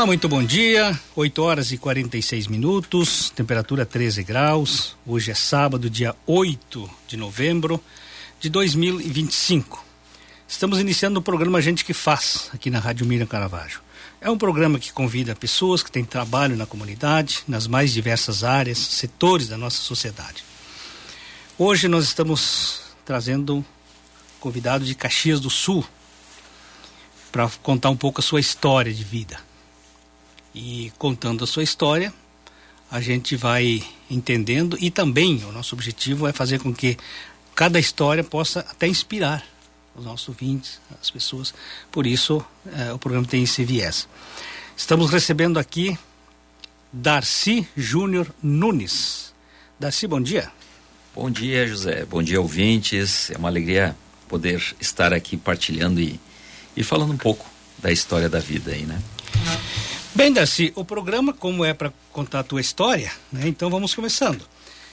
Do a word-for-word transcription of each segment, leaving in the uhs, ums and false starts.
Olá, muito bom dia, oito horas e quarenta e seis minutos, temperatura treze graus, hoje é sábado, dia oito de novembro de dois mil e vinte e cinco. Estamos iniciando o programa Gente que Faz, aqui na Rádio Miriam Caravaggio. É um programa que convida pessoas que têm trabalho na comunidade, nas mais diversas áreas, setores da nossa sociedade. Hoje nós estamos trazendo um convidado de Caxias do Sul, para contar um pouco a sua história de vida. E contando a sua história, a gente vai entendendo, e também o nosso objetivo é fazer com que cada história possa até inspirar os nossos ouvintes, as pessoas. Por isso eh, o programa tem esse viés. Estamos recebendo aqui Darcy Júnior Nunes. Darcy, bom dia. Bom dia, José. Bom dia, ouvintes. É uma alegria poder estar aqui partilhando e, e falando um pouco da história da vida aí, né? Bem, Darcy, o programa, como é para contar a tua história, né? Então vamos começando.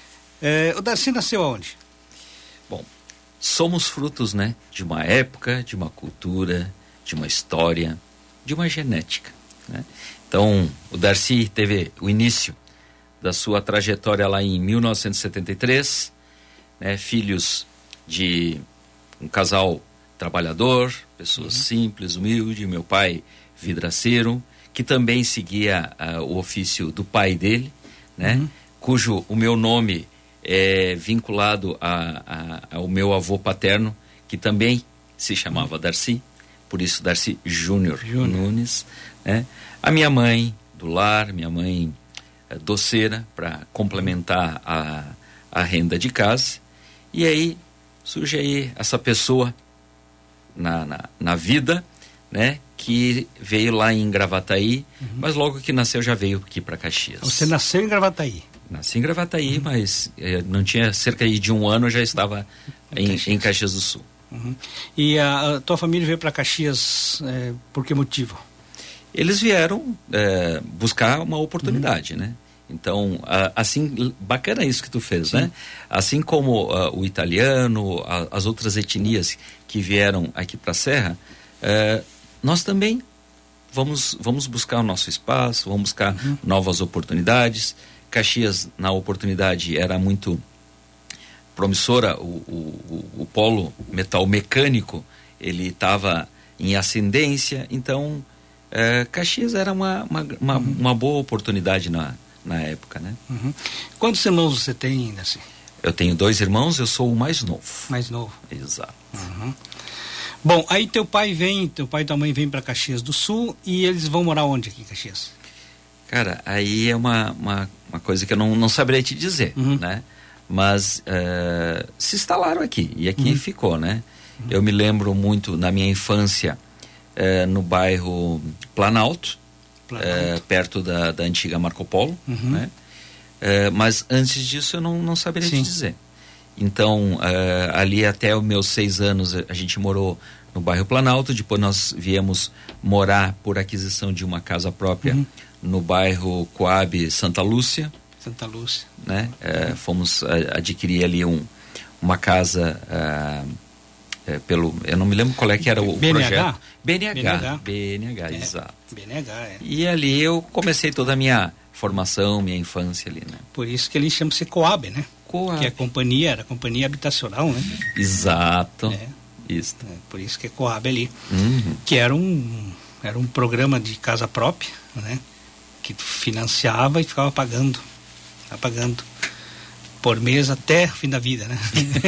É, o Darcy nasceu aonde? Bom, somos frutos, né, de uma época, de uma cultura, de uma história, de uma genética, né? Então, o Darcy teve o início da sua trajetória lá em mil novecentos e setenta e três, né, filhos de um casal trabalhador, pessoas uhum. simples, humildes, meu pai vidraceiro, que também seguia uh, o ofício do pai dele, né? Uhum. Cujo o meu nome é vinculado a, a, ao meu avô paterno, que também se chamava uhum. Darcy, por isso Darcy Júnior Nunes, né? A minha mãe do lar, minha mãe uh, doceira, para complementar a, a renda de casa, e aí surge aí essa pessoa na, na, na vida, né, que veio lá em Gravataí, uhum. mas logo que nasceu já veio aqui para Caxias. Você nasceu em Gravataí? Nasci em Gravataí, uhum. mas eh, não tinha cerca de um ano, eu já estava em, Caxias. em Caxias do Sul. Uhum. E a, a tua família veio para Caxias eh, por que motivo? Eles vieram eh, buscar uma oportunidade, uhum. né? Então, a, assim, bacana isso que tu fez, Sim. né? Assim como uh, o italiano, a, as outras etnias que vieram aqui para a Serra, uh, nós também vamos, vamos buscar o nosso espaço, vamos buscar uhum. novas oportunidades. Caxias, na oportunidade, era muito promissora, o, o, o, o polo metal mecânico, ele estava em ascendência, então uh, Caxias era uma, uma, uma, uhum. uma boa oportunidade na na época, né? Uhum. Quantos irmãos você tem ainda, assim? Eu tenho dois irmãos, eu sou o mais novo. Mais novo. Exato. Uhum. Bom, aí teu pai vem, teu pai e tua mãe vêm para Caxias do Sul, e eles vão morar onde aqui em Caxias? Cara, aí é uma, uma, uma coisa que eu não, não saberia te dizer, uhum. né? Mas uh, se instalaram aqui, e aqui uhum. ficou, né? Uhum. Eu me lembro muito, na minha infância, uh, no bairro Planalto, Uh, perto da, da antiga Marco Polo, uhum. né? Uh, mas antes disso eu não, não saberia Sim. te dizer. Então, uh, ali até os meus seis anos a gente morou no bairro Planalto, depois nós viemos morar por aquisição de uma casa própria uhum. no bairro Coab Santa Lúcia. Santa Lúcia. Né? Uh, fomos uh, adquirir ali um, uma casa... Uh, É, pelo, eu não me lembro qual é que era o B N H? projeto. B N H. B N H, B N H, é, exato. B N H, é. E ali eu comecei toda a minha formação, minha infância ali, né? Por isso que ele chama-se Coab, né? Coab. Que é a companhia, era a companhia habitacional, né? Exato. É. Isso. É, por isso que é Coab ali. Uhum. Que era um, era um programa de casa própria, né? Que tu financiava e ficava pagando. Ficava pagando. Por mês até o fim da vida, né?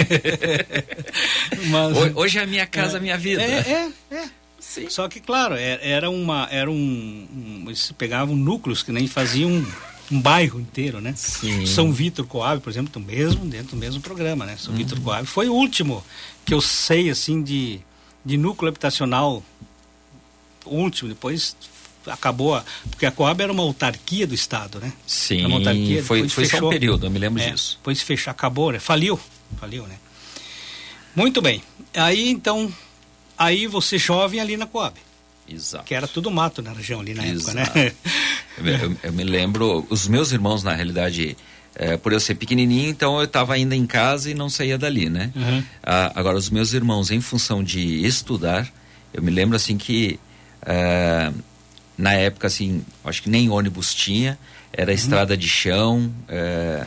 Mas, hoje é a minha casa, a é, minha vida. É, é, é. Sim. Só que, claro, era uma, era um, um eles pegavam núcleos que nem faziam um, um bairro inteiro, né? Sim. São Vítor Coab, por exemplo, do mesmo, dentro do mesmo programa, né? São uhum. Vítor Coab foi o último que eu sei, assim, de, de núcleo habitacional, o último, depois... acabou, a, porque a Coab era uma autarquia do Estado, né? Sim, uma autarquia, foi, foi fechou, só um período, eu me lembro é, disso. Depois fechou, acabou, né? Faliu, faliu, né? Muito bem, aí então, aí você jovem ali na Coab. Exato. Que era tudo mato na região ali na Exato. época, né? eu, eu, eu me lembro, os meus irmãos, na realidade, é, por eu ser pequenininho, então eu estava ainda em casa e não saía dali, né? Uhum. Ah, agora, os meus irmãos, em função de estudar, eu me lembro assim que... Ah, na época, assim, acho que nem ônibus tinha, era uhum. estrada de chão, é,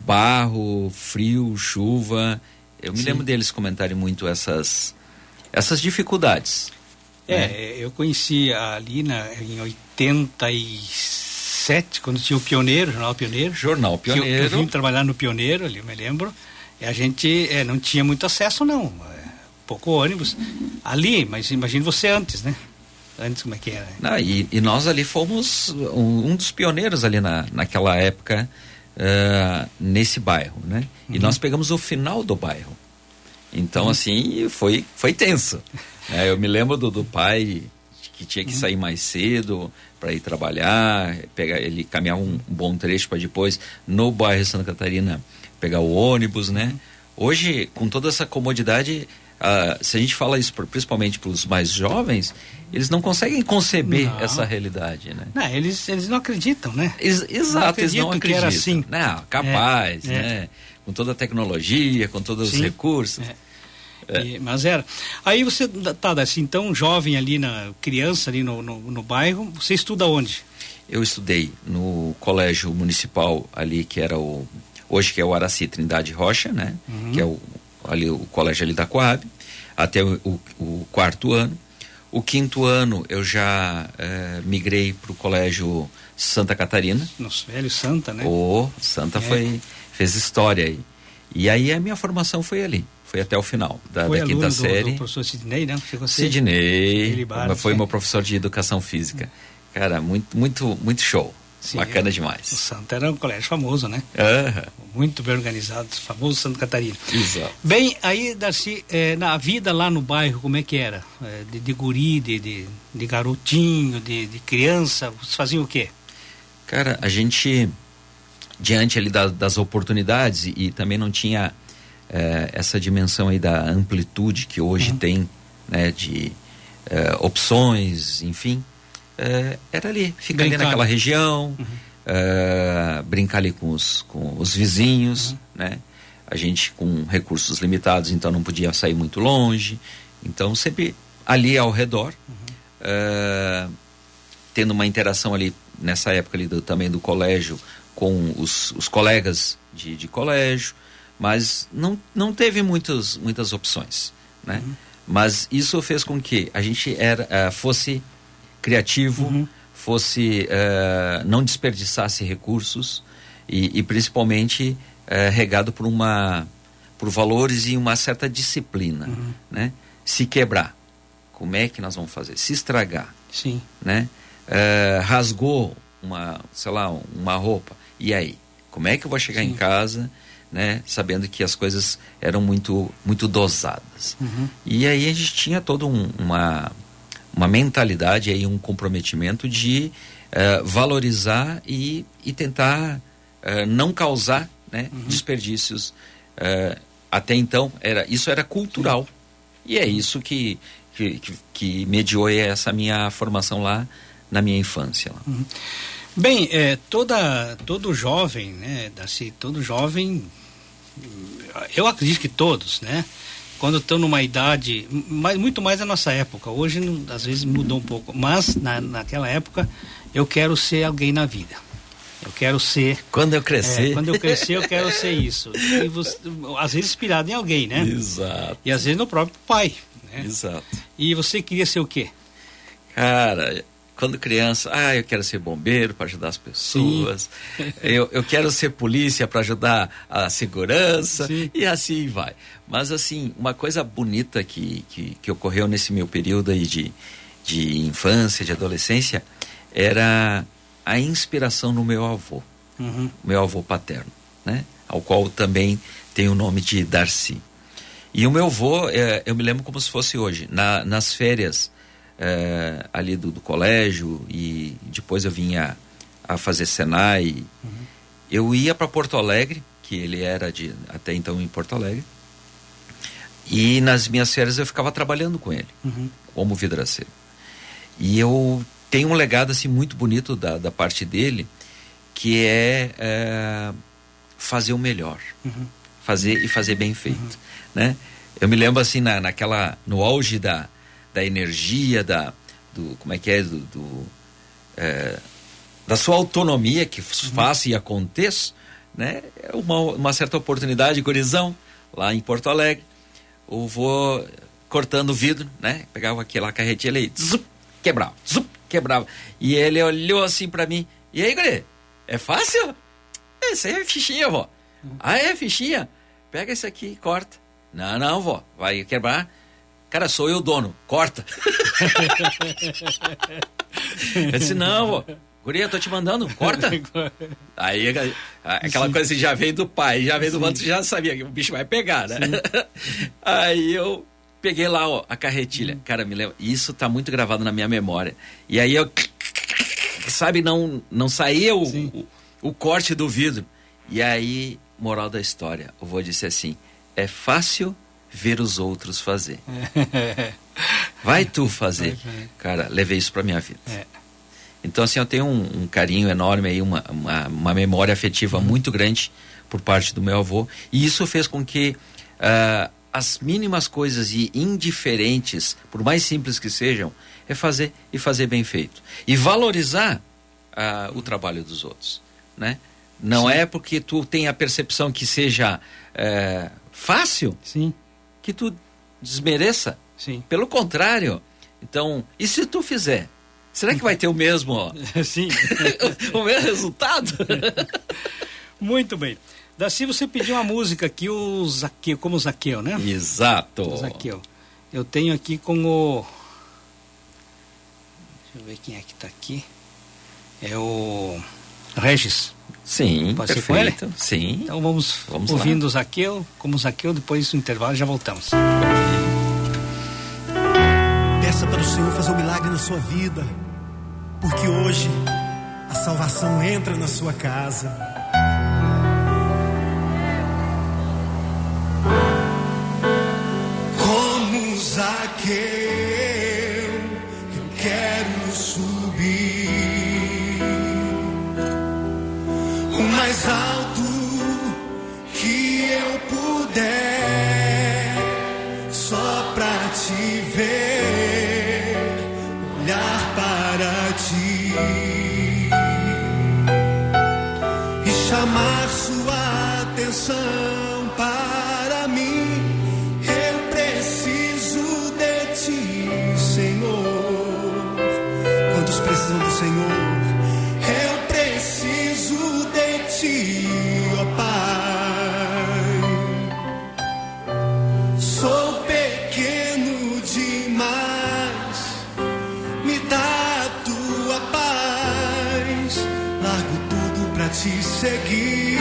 barro, frio, chuva. Eu me Sim. lembro deles comentarem muito essas, essas dificuldades. É, né? eu conheci ali na, em oitenta e sete, quando tinha o Pioneiro, Jornal Pioneiro. Jornal Pioneiro. Eu, eu vim trabalhar no Pioneiro, ali eu me lembro, e a gente é, não tinha muito acesso, não. É, pouco ônibus. Ali, mas imagine você antes, né? Antes como é que era. Não, e, e nós ali fomos um, um dos pioneiros ali na, naquela época, uh, nesse bairro, né? Uhum. E nós pegamos o final do bairro. Então, uhum. assim, foi, foi tenso. É, eu me lembro do, do pai que tinha que uhum. sair mais cedo para ir trabalhar, pegar, ele caminhava um, um bom trecho para depois, no bairro de Santa Catarina, pegar o ônibus, né? Uhum. Hoje, com toda essa comodidade, uh, se a gente fala isso principalmente para os mais jovens, eles não conseguem conceber não. essa realidade, né? Não, eles, eles não acreditam, né? Ex- exato, eles não acreditam. Que era assim. Não, capaz, é, né? É. Com toda a tecnologia, com todos Sim. os recursos. É. É. E, mas era. Aí você tá assim, então jovem ali, na criança ali no, no, no bairro, você estuda onde? Eu estudei no colégio municipal ali, que era o, hoje que é o Araci Trindade Rocha, né? Uhum. Que é o, ali o colégio ali da Coab, até o, o, o quarto ano. O quinto ano eu já é, migrei para o colégio Santa Catarina. Nosso velho Santa, né? O Santa é. foi, fez história aí. E aí a minha formação foi ali. Foi até o final da, da quinta série. Do, do professor Sidney, né? Sidney, foi meu professor de educação física. Cara, muito, muito, muito show. Sim, bacana é, demais. O Santa era um colégio famoso, né? Uhum. Muito bem organizado, famoso Santa Catarina. Exato. Bem, aí, Darcy, é, na vida lá no bairro, como é que era? É, de, de guri, de, de, de garotinho, de, de criança, vocês faziam o quê? Cara, a gente, diante ali da, das oportunidades, e, e também não tinha é, essa dimensão aí da amplitude que hoje uhum. tem, né, de é, opções, enfim, é, era ali, ficar ali naquela região, uhum. é, brincar ali com os, com os vizinhos, uhum. né? A gente com recursos limitados, então não podia sair muito longe, então sempre ali ao redor, uhum. é, tendo uma interação ali nessa época ali do, também do colégio com os, os colegas de, de colégio, mas não, não teve muitos, muitas opções, né? Uhum. Mas isso fez com que a gente era, uh, fosse criativo, uhum. fosse, uh, não desperdiçasse recursos e, e principalmente uh, regado por uma, por valores e uma certa disciplina, uhum. né? Se quebrar, como é que nós vamos fazer? Se estragar, Sim. né? Uh, rasgou uma, sei lá, uma roupa, e aí? Como é que eu vou chegar Sim. em casa, né, sabendo que as coisas eram muito, muito dosadas? Uhum. E aí a gente tinha toda um, uma, uma mentalidade, aí, um comprometimento de uh, valorizar e, e tentar uh, não causar, né, uhum. desperdícios. Uh, até então, era, isso era cultural. Sim. E é isso que, que, que, que mediou essa minha formação lá na minha infância. Lá. Uhum. Bem, é, toda, todo jovem, né, Darcy, todo jovem, eu acredito que todos, né, quando estão numa idade, mas muito mais na nossa época, hoje não, às vezes mudou um pouco, mas na, naquela época eu quero ser alguém na vida. Eu quero ser... Quando eu crescer... É, quando eu crescer eu quero ser isso. E você, às vezes inspirado em alguém, né? Exato. E às vezes no próprio pai, né? Exato. E você queria ser o quê? Cara... Quando criança, ah, eu quero ser bombeiro para ajudar as pessoas, eu, eu quero ser polícia para ajudar a segurança, Sim. e assim vai. Mas assim, uma coisa bonita que, que, que ocorreu nesse meu período aí de, de infância, de adolescência, era a inspiração no meu avô, uhum. meu avô paterno, né? Ao qual também tem o nome de Darcy. E o meu avô, é, eu me lembro como se fosse hoje, na, nas férias, É, ali do, do colégio, e depois eu vinha a fazer Senai. Uhum. Eu ia para Porto Alegre, que ele era de até então em Porto Alegre, e nas minhas férias eu ficava trabalhando com ele, uhum. como vidraceiro. E eu tenho um legado assim muito bonito da, da parte dele, que é, é fazer o melhor, uhum. fazer e fazer bem feito, uhum. né? Eu me lembro assim na, naquela, no auge da da energia, da, do, como é que é, do, do, é, da sua autonomia, que faça e aconteça, né? Uma, uma certa oportunidade, gurizão, lá em Porto Alegre, eu vou cortando o vidro, né? Pegava aquela carretilha e zup, quebrava, zup, quebrava. E ele olhou assim pra mim, e aí, guri, é fácil? Essa aí é fichinha, vó. Uhum. Ah, é fichinha? Pega esse aqui e corta. Não, não, vó, vai quebrar. Cara, sou eu o dono, corta. Eu disse, não, vó. Guria, tô te mandando, corta. Aí aquela Sim. coisa assim, já veio do pai, já veio do outro, já sabia que o bicho vai pegar, né? Aí eu peguei lá, ó, a carretilha. Sim. Cara, me lembra, isso tá muito gravado na minha memória. E aí eu, sabe, não, não saía o, o, o corte do vidro. E aí, moral da história, eu vou dizer assim, é fácil ver os outros fazer. Vai tu fazer. Cara, levei isso pra minha vida. É. Então, assim, eu tenho um, um carinho enorme aí, uma, uma, uma memória afetiva uhum. muito grande por parte do meu avô. E isso fez com que uh, as mínimas coisas e indiferentes, por mais simples que sejam, é fazer e fazer bem feito. E valorizar uh, o trabalho dos outros, né? Não Sim. é porque tu tem a percepção que seja uh, fácil Sim. que tu desmereça. Sim. Pelo contrário. Então, e se tu fizer? Será que vai ter o mesmo, ó? Sim. o mesmo resultado? Muito bem. Daci, você pediu uma música aqui, o Zaqueu, como o Zaqueu, né? Exato. O Zaqueu. Eu tenho aqui com o... Deixa eu ver quem é que tá aqui. É o Regis. Sim, Pode perfeito. ser com ele? Sim. Então vamos, vamos ouvindo lá. O Zaqueu, como o Zaqueu, depois do intervalo já voltamos. Peça para o Senhor fazer um milagre na sua vida, porque hoje a salvação entra na sua casa. Como Zaqueu, eu quero subir o mais alto que eu puder, só pra te ver, olhar para ti e chamar sua atenção para mim. Eu preciso de ti, Senhor. Quantos precisam do Senhor? Eu preciso de ti, ó Pai. Sou pequeno demais, me dá a tua paz. Largo tudo pra te seguir.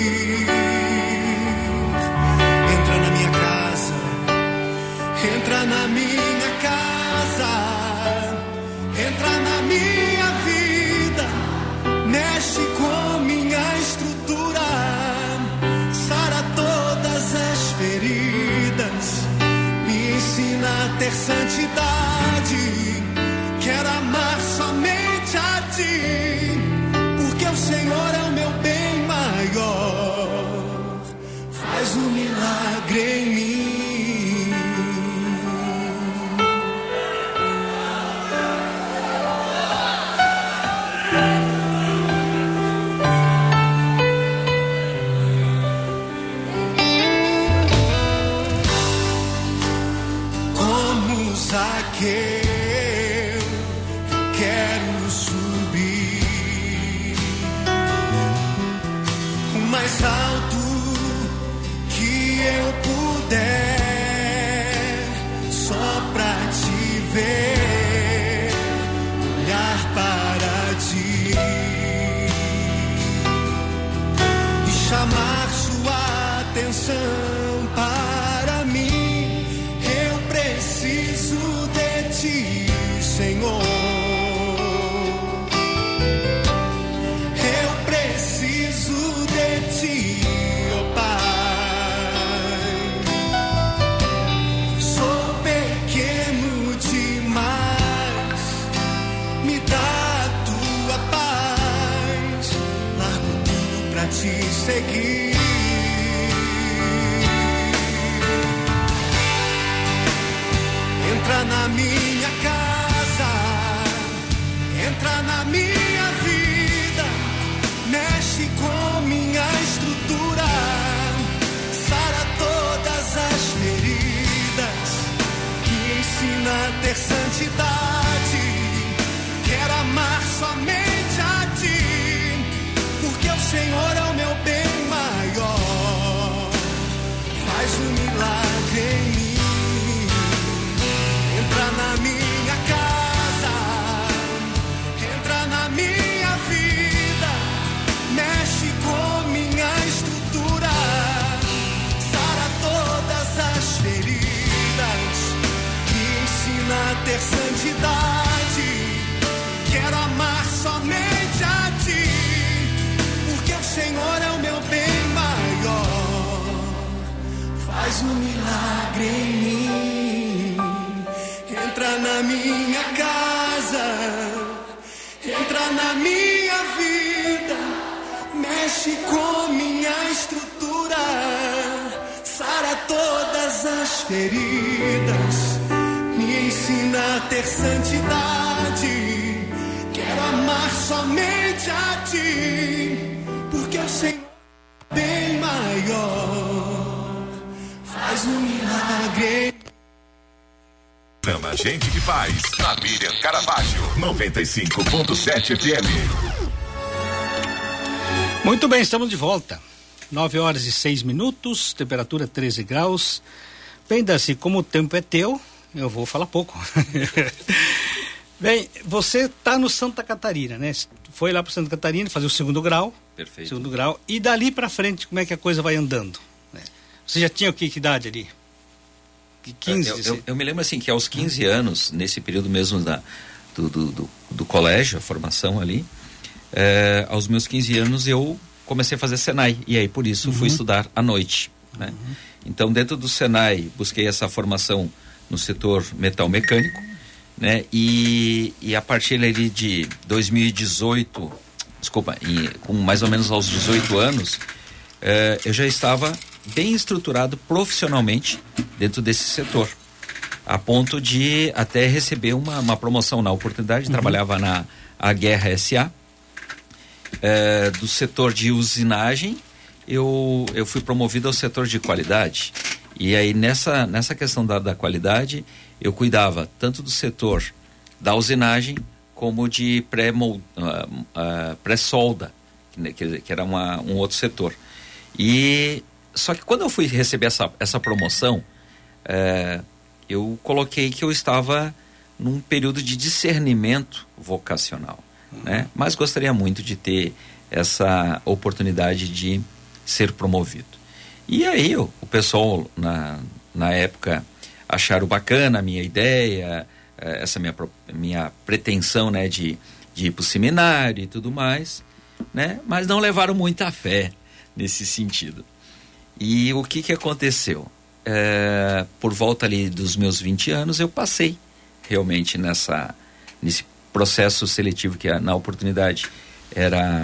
Entra na minha casa, entra na minha casa, entra na minha vida, mexe com minha estrutura, sara todas as feridas, me ensina a ter santidade. Quero amar somente a ti, porque o Senhor é o meu bem maior. Faz um milagre em mim. Como Zaqueu, eu quero subir o mais alto que eu puder, só pra te ver, olhar para ti e chamar sua atenção para mim. Eu preciso de ti, Senhor. Eu preciso de ti, ó Pai. Sou pequeno demais, me dá a tua paz. Largo tudo pra te seguir. faz um milagre em mim. Entra na minha casa, entra na minha vida, mexe com minha estrutura, sara todas as feridas, me ensina a ter santidade. Quero amar somente a ti, porque o Senhor é bem maior, faz um milagre. Chama gente que faz. Na Miriam Caravaggio, noventa e cinco ponto sete F M. Muito bem, estamos de volta. nove horas e seis minutos, temperatura treze graus. Bem, Darcy, como o tempo é teu, eu vou falar pouco. Bem, você está no Santa Catarina, né? Foi lá para Santa Catarina fazer o segundo grau. Perfeito. Segundo grau. E dali para frente, como é que a coisa vai andando? Né? Você já tinha o que, que idade ali? quinze? Eu, eu, eu me lembro assim que aos quinze anos, nesse período mesmo da, do, do, do, do colégio, a formação ali, é, aos meus quinze anos eu comecei a fazer Senai. E aí por isso uhum. fui estudar à noite. Né? Uhum. Então dentro do Senai busquei essa formação no setor metal mecânico. Né? E, e a partir ali de dois mil e dezoito, desculpa, em, com mais ou menos aos dezoito anos, eh, eu já estava bem estruturado profissionalmente dentro desse setor, a ponto de até receber uma, uma promoção na oportunidade. Uhum. Trabalhava na a Guerra S A, eh, do setor de usinagem, eu, eu fui promovido ao setor de qualidade. E aí nessa, nessa questão da, da qualidade, eu cuidava tanto do setor da usinagem como de pré-solda, uh, uh, pré-solda, que, que era uma, um outro setor. E só que quando eu fui receber essa, essa promoção, uh, eu coloquei que eu estava num período de discernimento vocacional, uhum. né? Mas gostaria muito de ter essa oportunidade de ser promovido. E aí o, o pessoal na, na época acharam bacana a minha ideia, essa minha, minha pretensão, né, de, de ir para o seminário e tudo mais, né, mas não levaram muita fé nesse sentido. E o que que aconteceu? É, por volta ali dos meus vinte anos, eu passei realmente nessa, nesse processo seletivo que na oportunidade era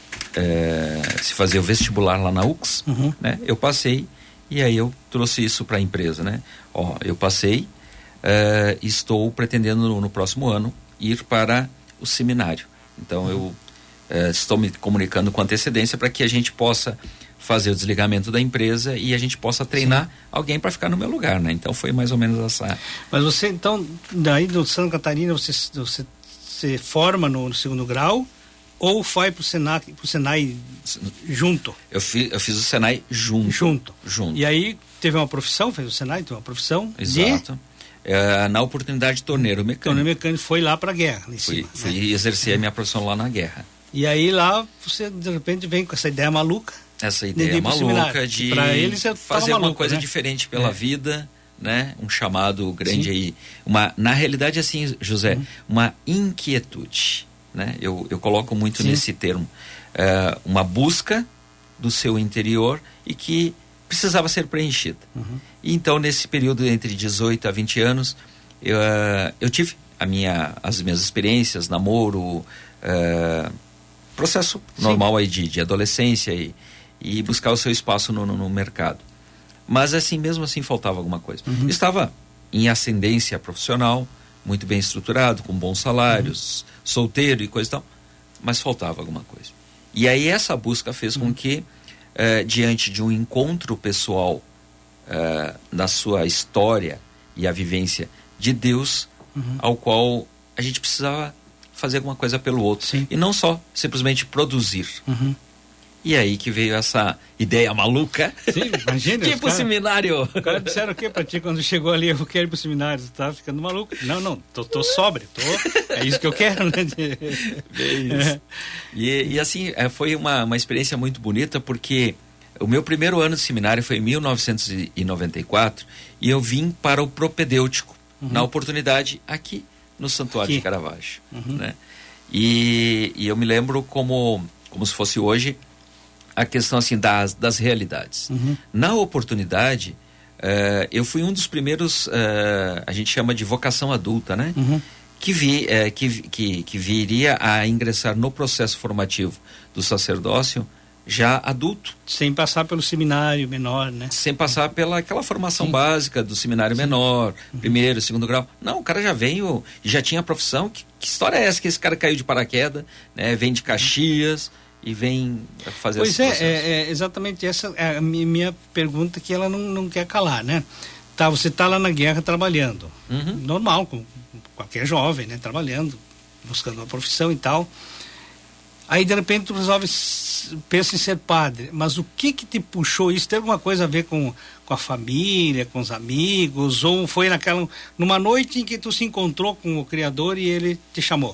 é, se fazer o vestibular lá na U X, uhum. né, eu passei. E aí eu trouxe isso para a empresa, né? Ó, eu passei, uh, estou pretendendo no, no próximo ano ir para o seminário. Então eu uh, estou me comunicando com antecedência para que a gente possa fazer o desligamento da empresa e a gente possa treinar Sim. alguém para ficar no meu lugar, né? Então foi mais ou menos essa. Mas você então, daí do Santa Catarina, você você se forma no, no segundo grau? Ou foi pro Senai, pro Senai junto? Eu fiz, eu fiz o Senai junto. Junto. Junto. E aí teve uma profissão, fez o Senai, teve uma profissão. Exato. De... É, na oportunidade de torneiro mecânico. Torneiro mecânico, foi lá pra guerra. Fui, cima, fui né? exercer a minha profissão lá na guerra. E aí lá você de repente vem com essa ideia maluca. Essa ideia maluca de pra eles, fazer maluco, uma coisa né? diferente pela é. vida, né? Um chamado grande Sim. aí. Uma, na realidade assim, José, uhum. uma inquietude. Né? Eu, eu coloco muito Sim. nesse termo, uh, uma busca do seu interior e que precisava ser preenchida. Uhum. E então nesse período entre dezoito a vinte anos eu, uh, eu tive a minha, as minhas experiências, namoro, uh, processo Sim. normal aí de, de adolescência e, e buscar o seu espaço no, no, no mercado. Mas assim, mesmo assim faltava alguma coisa. Uhum. Estava em ascendência profissional, muito bem estruturado, com bons salários, uhum. solteiro e coisa e tal, mas faltava alguma coisa. E aí essa busca fez uhum. com que, eh, diante de um encontro pessoal eh, na sua história e a vivência de Deus, uhum. ao qual a gente precisava fazer alguma coisa pelo outro. Sim. E não só simplesmente produzir. Uhum. E aí que veio essa ideia maluca. Sim, imagina. De ir pro seminário. Os caras disseram o quê pra ti quando chegou ali? Eu quero ir pro seminário. Você tá ficando maluco? Não, não, tô, tô sóbrio. Tô, é isso que eu quero, né? É isso. É. E, e assim, foi uma, uma experiência muito bonita, porque o meu primeiro ano de seminário foi em mil novecentos e noventa e quatro e eu vim para o propedêutico, uhum. na oportunidade aqui no Santuário aqui. de Caravaggio. Uhum. Né? E, e eu me lembro como, como se fosse hoje, a questão assim das, das realidades. Uhum. Na oportunidade, uh, eu fui um dos primeiros, uh, a gente chama de vocação adulta, né? Uhum. Que, vi, uh, que, que, que viria a ingressar no processo formativo do sacerdócio já adulto. Sem passar pelo seminário menor, né? Sem passar pela aquela formação Sim. básica do seminário Sim. menor, uhum. primeiro, segundo grau. Não, o cara já veio, já tinha profissão. Que, que história é essa que esse cara caiu de paraquedas, né? Vem de Caxias e vem fazer pois esse é, processo. é, é exatamente essa é a minha pergunta, que ela não, não quer calar, né? Tá, você está lá na guerra trabalhando, uhum. normal, com qualquer jovem, né? Trabalhando, buscando uma profissão e tal. Aí de repente tu resolve, pensa em ser padre, mas o que que te puxou isso? Tem alguma coisa a ver com, com a família, com os amigos, ou foi naquela, numa noite em que tu se encontrou com o Criador e ele te chamou?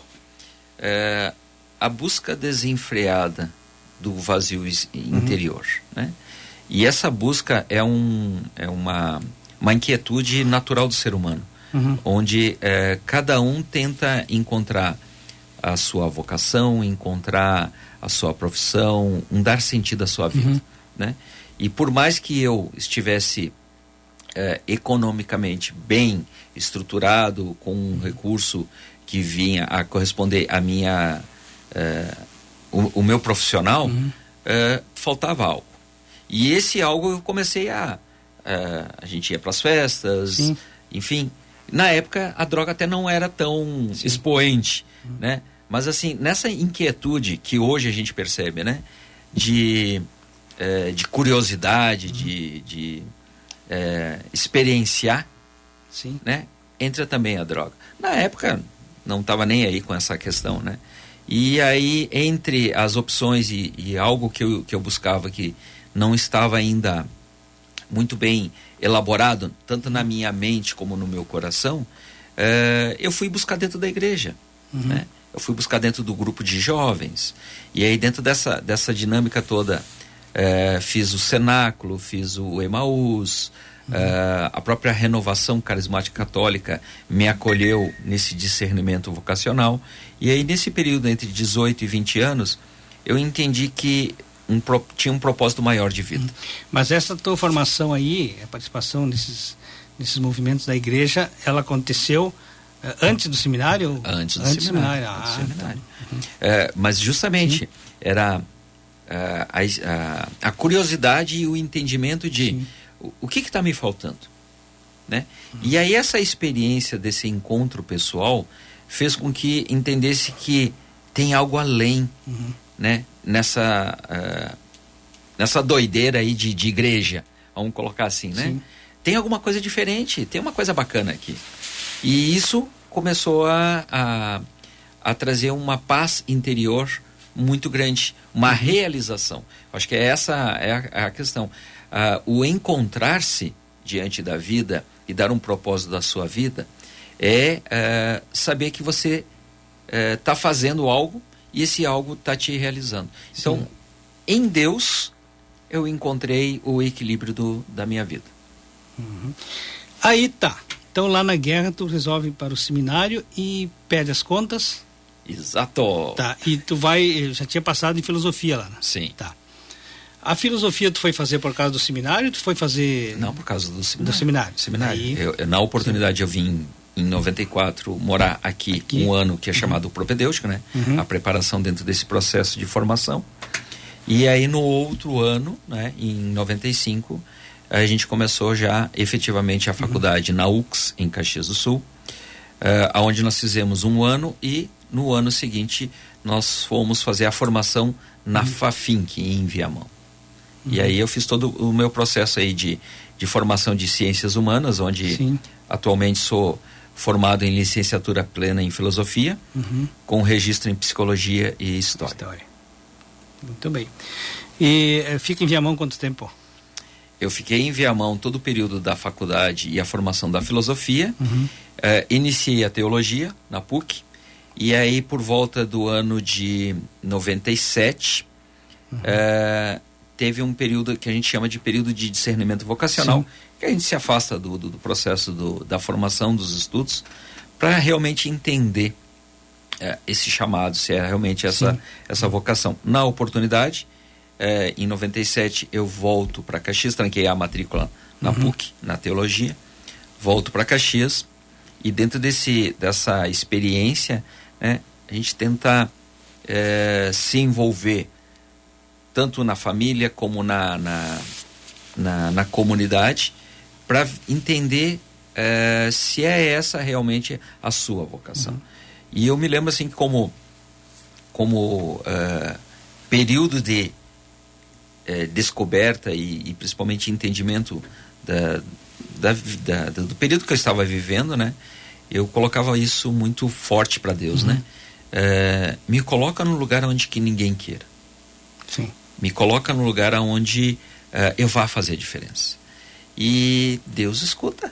É, a busca desenfreada do vazio interior, uhum. né? E essa busca é, um, é uma, uma inquietude natural do ser humano, uhum. onde é, cada um tenta encontrar a sua vocação, encontrar a sua profissão, um dar sentido à sua vida, uhum. né? E por mais que eu estivesse eh, economicamente bem estruturado, com um recurso que vinha a corresponder à minha, eh, o, o meu profissional, uhum. eh, faltava algo. E esse algo eu comecei a, eh, a gente ia para as festas, Sim. enfim. Na época a droga até não era tão Sim. expoente, uhum. né? Mas assim, nessa inquietude que hoje a gente percebe, né? De, é, de curiosidade, uhum. de, de é, experienciar, Sim. né? Entra também a droga. Na época, não estava nem aí com essa questão, né? E aí, entre as opções e, e algo que eu, que eu buscava que não estava ainda muito bem elaborado, tanto na minha mente como no meu coração, é, eu fui buscar dentro da igreja, uhum. né? Eu fui buscar dentro do grupo de jovens, e aí dentro dessa, dessa dinâmica toda, é, fiz o cenáculo, fiz o Emaús, uhum. é, a própria renovação carismática católica me acolheu nesse discernimento vocacional, e aí nesse período entre dezoito e vinte anos, eu entendi que um, tinha um propósito maior de vida. Uhum. Mas essa tua formação aí, a participação nesses, nesses movimentos da igreja, ela aconteceu antes do seminário? Antes do antes seminário. Do seminário. Ah, antes do seminário. Então. Uhum. É, mas justamente Sim. era uh, a, a, a curiosidade e o entendimento de o, o que está me faltando, né? Uhum. E aí essa experiência desse encontro pessoal fez com que entendesse que tem algo além, uhum. né? Nessa, uh, nessa doideira aí de, de igreja, vamos colocar assim, né? Sim. Tem alguma coisa diferente, tem uma coisa bacana aqui. E isso começou a, a, a trazer uma paz interior muito grande, uma uhum. realização. Acho que é essa é a, é a questão. Uh, o encontrar-se diante da vida e dar um propósito da sua vida é uh, saber que você está uh, fazendo algo e esse algo está te realizando. Sim. Então, em Deus, eu encontrei o equilíbrio do, da minha vida. Uhum. Aí tá. Então lá na guerra tu resolve ir para o seminário e pede as contas. Exato. Tá. E tu vai, já tinha passado em filosofia lá, né? Sim. Tá. A filosofia tu foi fazer por causa do seminário ou tu foi fazer... Não, por causa do seminário. Do seminário. Seminário. Aí... Eu, eu, na oportunidade Sim. eu vim em noventa e quatro morar aqui, aqui. um ano que é chamado uhum. propedêutico, né? Uhum. A preparação dentro desse processo de formação. E aí no outro ano, né? Em noventa e cinco... a gente começou já efetivamente a faculdade uhum. na U C S, em Caxias do Sul, uh, onde nós fizemos um ano e no ano seguinte nós fomos fazer a formação na uhum. FAFINC, em Viamão. Uhum. E aí eu fiz todo o meu processo aí de, de formação de ciências humanas, onde Sim. atualmente sou formado em licenciatura plena em filosofia, uhum. com registro em psicologia e história. história. Muito bem. E uh, fica em Viamão quanto tempo? Eu fiquei em Viamão todo o período da faculdade e a formação da filosofia, uhum. uh, iniciei a teologia na P U C, e aí por volta do ano de noventa e sete, uhum. uh, teve um período que a gente chama de período de discernimento vocacional, Sim. que a gente se afasta do, do, do processo do, da formação dos estudos, para realmente entender uh, esse chamado, se é realmente essa, essa vocação. Na oportunidade, é, em noventa e sete eu volto para Caxias, tranquei a matrícula na uhum. P U C, na teologia, volto para Caxias e dentro desse, dessa experiência, né, a gente tenta é, se envolver tanto na família como na, na, na, na comunidade, para entender é, se é essa realmente a sua vocação. Uhum. E eu me lembro assim como, como uh, período de uh, descoberta e, e principalmente entendimento da, da, da, do período que eu estava vivendo, né? Eu colocava isso muito forte para Deus, uhum. né? Uh, me coloca no lugar onde que ninguém queira. Sim. Me coloca no lugar onde uh, eu vá fazer a diferença. E Deus escuta.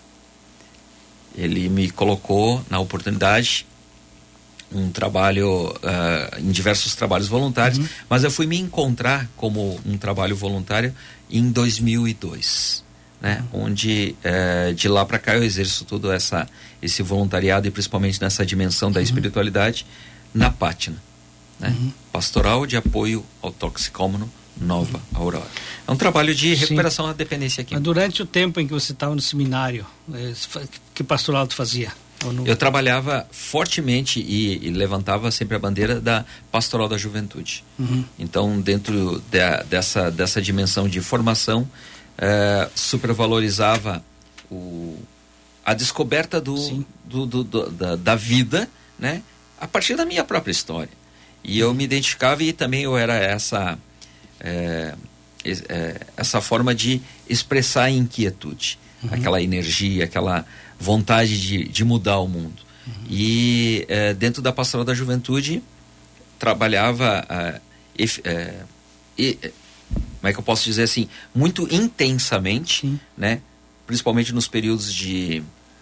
Ele me colocou na oportunidade, um trabalho, uh, em diversos trabalhos voluntários, uhum. mas eu fui me encontrar como um trabalho voluntário em dois mil e dois, né? Uhum. Onde uh, de lá para cá eu exerço todo essa, esse voluntariado e principalmente nessa dimensão da uhum. espiritualidade na Pátina, né? Uhum. Pastoral de apoio ao toxicômano Nova Aurora. É um trabalho de recuperação Sim. à dependência aqui. Mas durante o tempo em que você estava no seminário, que pastoral tu fazia? No... Eu trabalhava fortemente e, e levantava sempre a bandeira da pastoral da juventude. Uhum. Então, dentro de, dessa, dessa dimensão de formação, eh, supervalorizava o, a descoberta do, do, do, do, da, da vida, né, a partir da minha própria história. E eu me identificava e também eu era essa... É, é, essa forma de expressar a inquietude, uhum. aquela energia, aquela vontade de, de mudar o mundo. Uhum. E é, dentro da pastoral da juventude trabalhava é, é, e, como é que eu posso dizer assim, muito intensamente, Sim. né? Principalmente nos períodos de,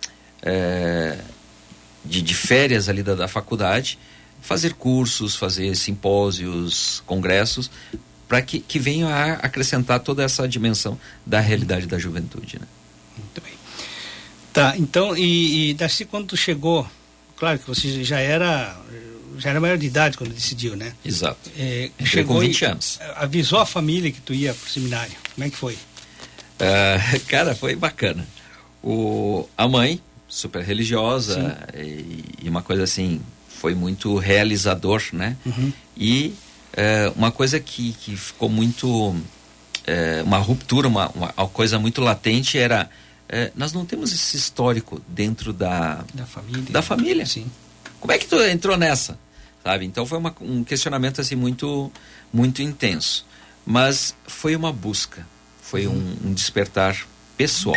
é, de, de férias ali da, da faculdade, fazer cursos, fazer simpósios, congressos, para que, que venham a acrescentar toda essa dimensão da realidade da juventude, né? Muito bem. Tá, então, e, e Darcy, quando tu chegou, claro que você já era, já era maior de idade quando decidiu, né? Exato. É, chegou com vinte anos. Avisou a família que tu ia pro seminário. Como é que foi? Uh, cara, foi bacana. O, a mãe, super religiosa, e, e uma coisa assim, foi muito realizador, né? Uhum. E É, uma coisa que, que ficou muito é, uma ruptura, uma, uma coisa muito latente era é, nós não temos esse histórico dentro da da família, da família. Sim. Como é que tu entrou nessa, sabe? Então foi uma, um questionamento assim muito muito intenso, mas foi uma busca, foi uhum. um, um despertar pessoal.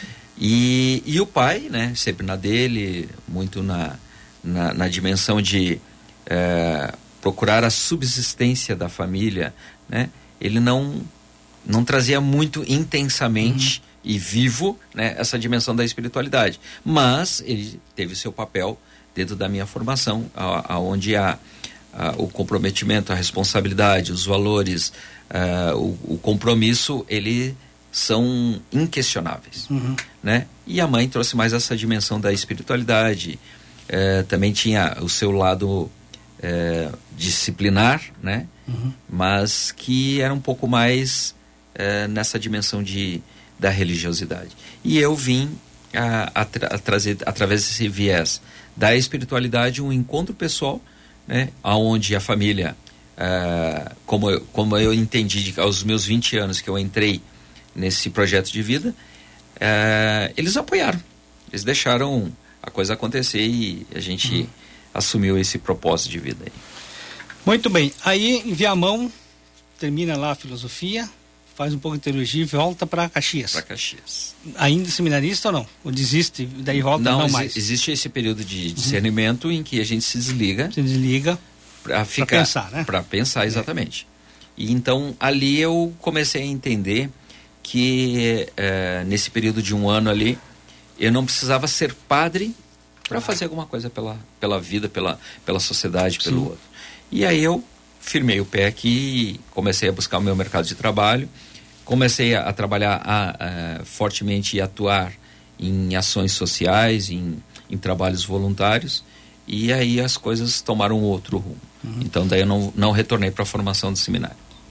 E, e o pai, né, sempre na dele, muito na na, na dimensão de é, procurar a subsistência da família, né? Ele não não trazia muito intensamente uhum. e vivo, né, essa dimensão da espiritualidade, mas ele teve seu papel dentro da minha formação, aonde a, a, o comprometimento, a responsabilidade, os valores, a, o, o compromisso, ele são inquestionáveis, uhum. né? E a mãe trouxe mais essa dimensão da espiritualidade, é, também tinha o seu lado É, disciplinar, né? Uhum. Mas que era um pouco mais é, nessa dimensão de, da religiosidade. E eu vim a, a, tra- a trazer, através desse viés da espiritualidade, um encontro pessoal, né? Onde a família, é, como, eu, como eu entendi aos meus vinte anos que eu entrei nesse projeto de vida, é, eles apoiaram, eles deixaram a coisa acontecer e a gente uhum. assumiu esse propósito de vida aí. Muito bem, aí em Viamão termina lá a filosofia, faz um pouco de teologia e volta para Caxias. Para Caxias. Ainda seminarista ou não? Ou desiste, daí volta não, não exi- mais? Existe esse período de discernimento uhum. em que a gente se desliga. Se desliga para ficar, pensar, né? Para pensar, exatamente. É. E então ali eu comecei a entender que é, nesse período de um ano ali, eu não precisava ser padre para fazer alguma coisa pela, pela vida, pela, pela sociedade, pelo Sim. outro. E aí eu firmei o pé aqui, comecei a buscar o meu mercado de trabalho, comecei a, a trabalhar a, a, fortemente e atuar em ações sociais, em, em trabalhos voluntários, e aí as coisas tomaram outro rumo. Uhum. Então daí eu não, não retornei para a formação do seminário.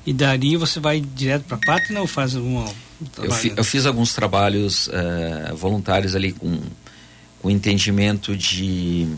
E dali você vai direto para a Pátina ou faz um eu, fi, eu fiz alguns trabalhos uh, voluntários ali com, com entendimento de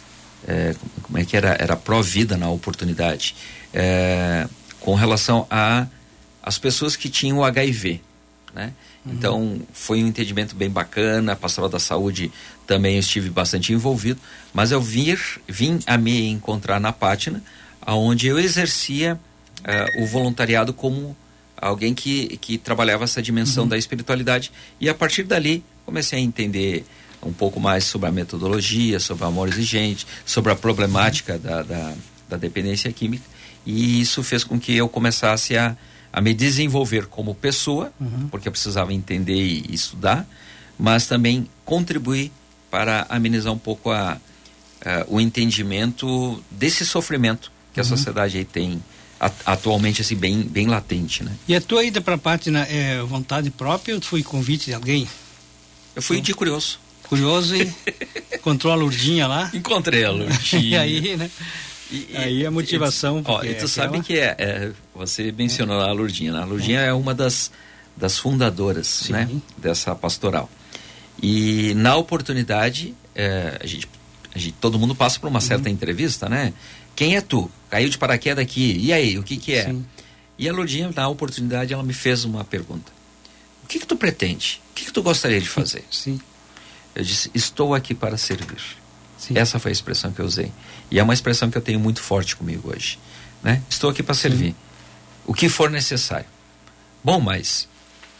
uh, como é que era, era pró-vida na oportunidade, uh, com relação a as pessoas que tinham o H I V, né? Uhum. Então foi um entendimento bem bacana. A Pastoral da Saúde também eu estive bastante envolvido, mas eu vir, vim a me encontrar na Pátina, onde eu exercia uh, o voluntariado como alguém que, que trabalhava essa dimensão uhum. da espiritualidade, e a partir dali comecei a entender um pouco mais sobre a metodologia, sobre o amor exigente, sobre a problemática uhum. da, da, da dependência química, e isso fez com que eu começasse a, a me desenvolver como pessoa, uhum. porque eu precisava entender e, e estudar, mas também contribuir para amenizar um pouco a, a, o entendimento desse sofrimento que uhum. a sociedade aí tem atualmente, assim, bem, bem latente, né? E a tua ida para a Pátina é vontade própria ou foi convite de alguém? Eu fui de curioso. Curioso e encontrou a Lurdinha lá? Encontrei a Lurdinha. E aí, né? E, aí a motivação... E, ó, e tu é sabe aquela... que é, é, você mencionou é. a Lurdinha, né? A Lurdinha é. é uma das, das fundadoras, Sim. né? Dessa pastoral. E na oportunidade, é, a gente, a gente, todo mundo passa por uma certa uhum. entrevista, né? Quem é tu? Caiu de paraquedas aqui. E aí, o que que é? Sim. E a Lurdinha, na oportunidade, ela me fez uma pergunta. O que que tu pretende? O que que tu gostaria de fazer? Sim. Eu disse, estou aqui para servir. Sim. Essa foi a expressão que eu usei. E é uma expressão que eu tenho muito forte comigo hoje, né? Estou aqui para servir. Sim. O que for necessário. Bom, mas...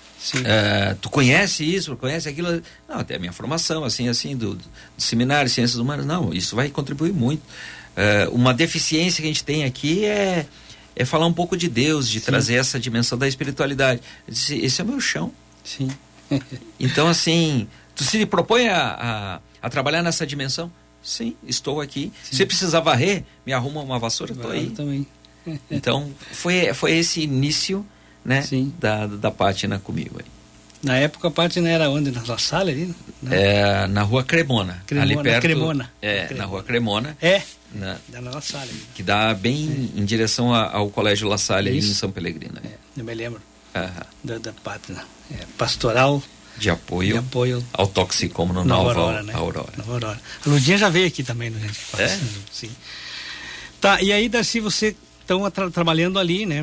Uh, tu conhece isso, conhece aquilo? Não, até a minha formação, assim, assim, do, do seminário, ciências humanas, não, isso vai contribuir muito. Uh, uma deficiência que a gente tem aqui é, é falar um pouco de Deus, de Sim. trazer essa dimensão da espiritualidade. Eu disse, esse é o meu chão. Sim. Então, assim, tu se propõe a, a, a trabalhar nessa dimensão? Sim, estou aqui. Sim. Se precisar varrer, me arruma uma vassoura, estou aí. Também. Então, foi, foi esse início, né, Sim. da, da Pátina comigo aí. Na época a Pátina era onde? Na La Salle ali? Não? É, na Rua Cremona. Cremona ali perto, Cremona. É, Cremona. na Rua Cremona. É, na, da La Salle. Que dá bem é. em direção a, ao Colégio La Salle, ali em São Pellegrino. É, eu me lembro uh-huh. da, da Pátina. É, pastoral de apoio, de apoio ao toxicômano na Nova Aurora. Né? Aurora. Nova Aurora. A Ludinha já veio aqui também, no Gente que Faz. É? Sim. Tá, e aí, Darcy, você estão tra- trabalhando ali, né,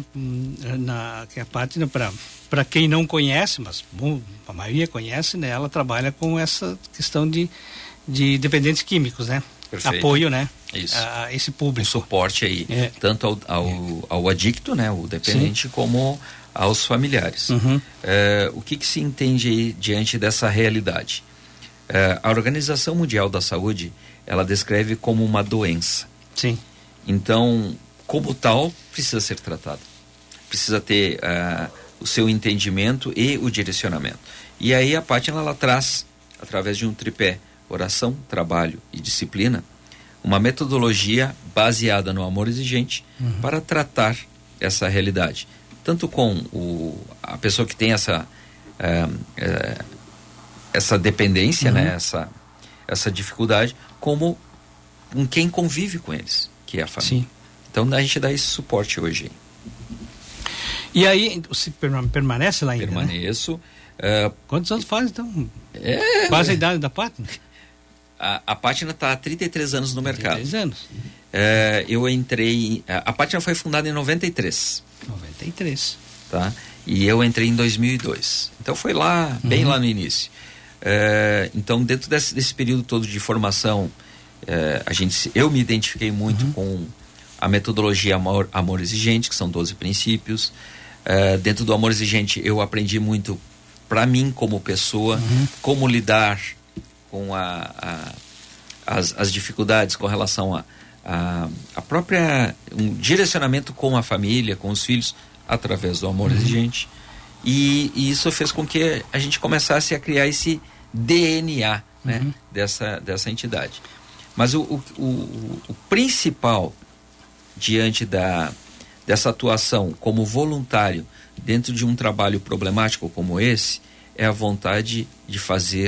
na que é a Pátina, para para quem não conhece, mas bom, a maioria conhece, né, ela trabalha com essa questão de, de dependentes químicos, né? Perfeito. Apoio, né? Isso. A esse público. Um suporte aí, é. tanto ao, ao, ao adicto, né, o dependente, Sim. como aos familiares. Uhum. É, o que que se entende aí diante dessa realidade? É, a Organização Mundial da Saúde, ela descreve como uma doença. Sim. Então, como tal, precisa ser tratado. Precisa ter uh, o seu entendimento e o direcionamento. E aí a Pátina, ela traz, através de um tripé, oração, trabalho e disciplina, uma metodologia baseada no amor exigente, uhum. para tratar essa realidade. Tanto com o, a pessoa que tem essa, uh, uh, essa dependência, uhum. né, essa, essa dificuldade, como com quem convive com eles, que é a família. Sim. Então a gente dá esse suporte hoje. E aí, você permanece lá ainda? Permaneço. Né? Uh, Quantos anos faz, então? É, Quase a idade da Pátina? A, a Pátina está há trinta e três anos no mercado. trinta e três anos. Uh, eu entrei... A Pátina foi fundada em noventa e três. noventa e três. Tá? E eu entrei em dois mil e dois. Então foi lá, bem uhum. lá no início. Uh, então, dentro desse, desse período todo de formação, uh, a gente, eu me identifiquei muito uhum. com a metodologia amor, amor exigente, que são doze princípios. Uh, dentro do amor exigente, eu aprendi muito para mim como pessoa, uhum. como lidar com a, a, as, as dificuldades com relação a, a, a própria um direcionamento com a família, com os filhos, através do amor uhum. exigente. E, e isso fez com que a gente começasse a criar esse D N A, né, uhum. dessa, dessa entidade. Mas o, o, o, o principal diante da, dessa atuação como voluntário dentro de um trabalho problemático como esse é a vontade de fazer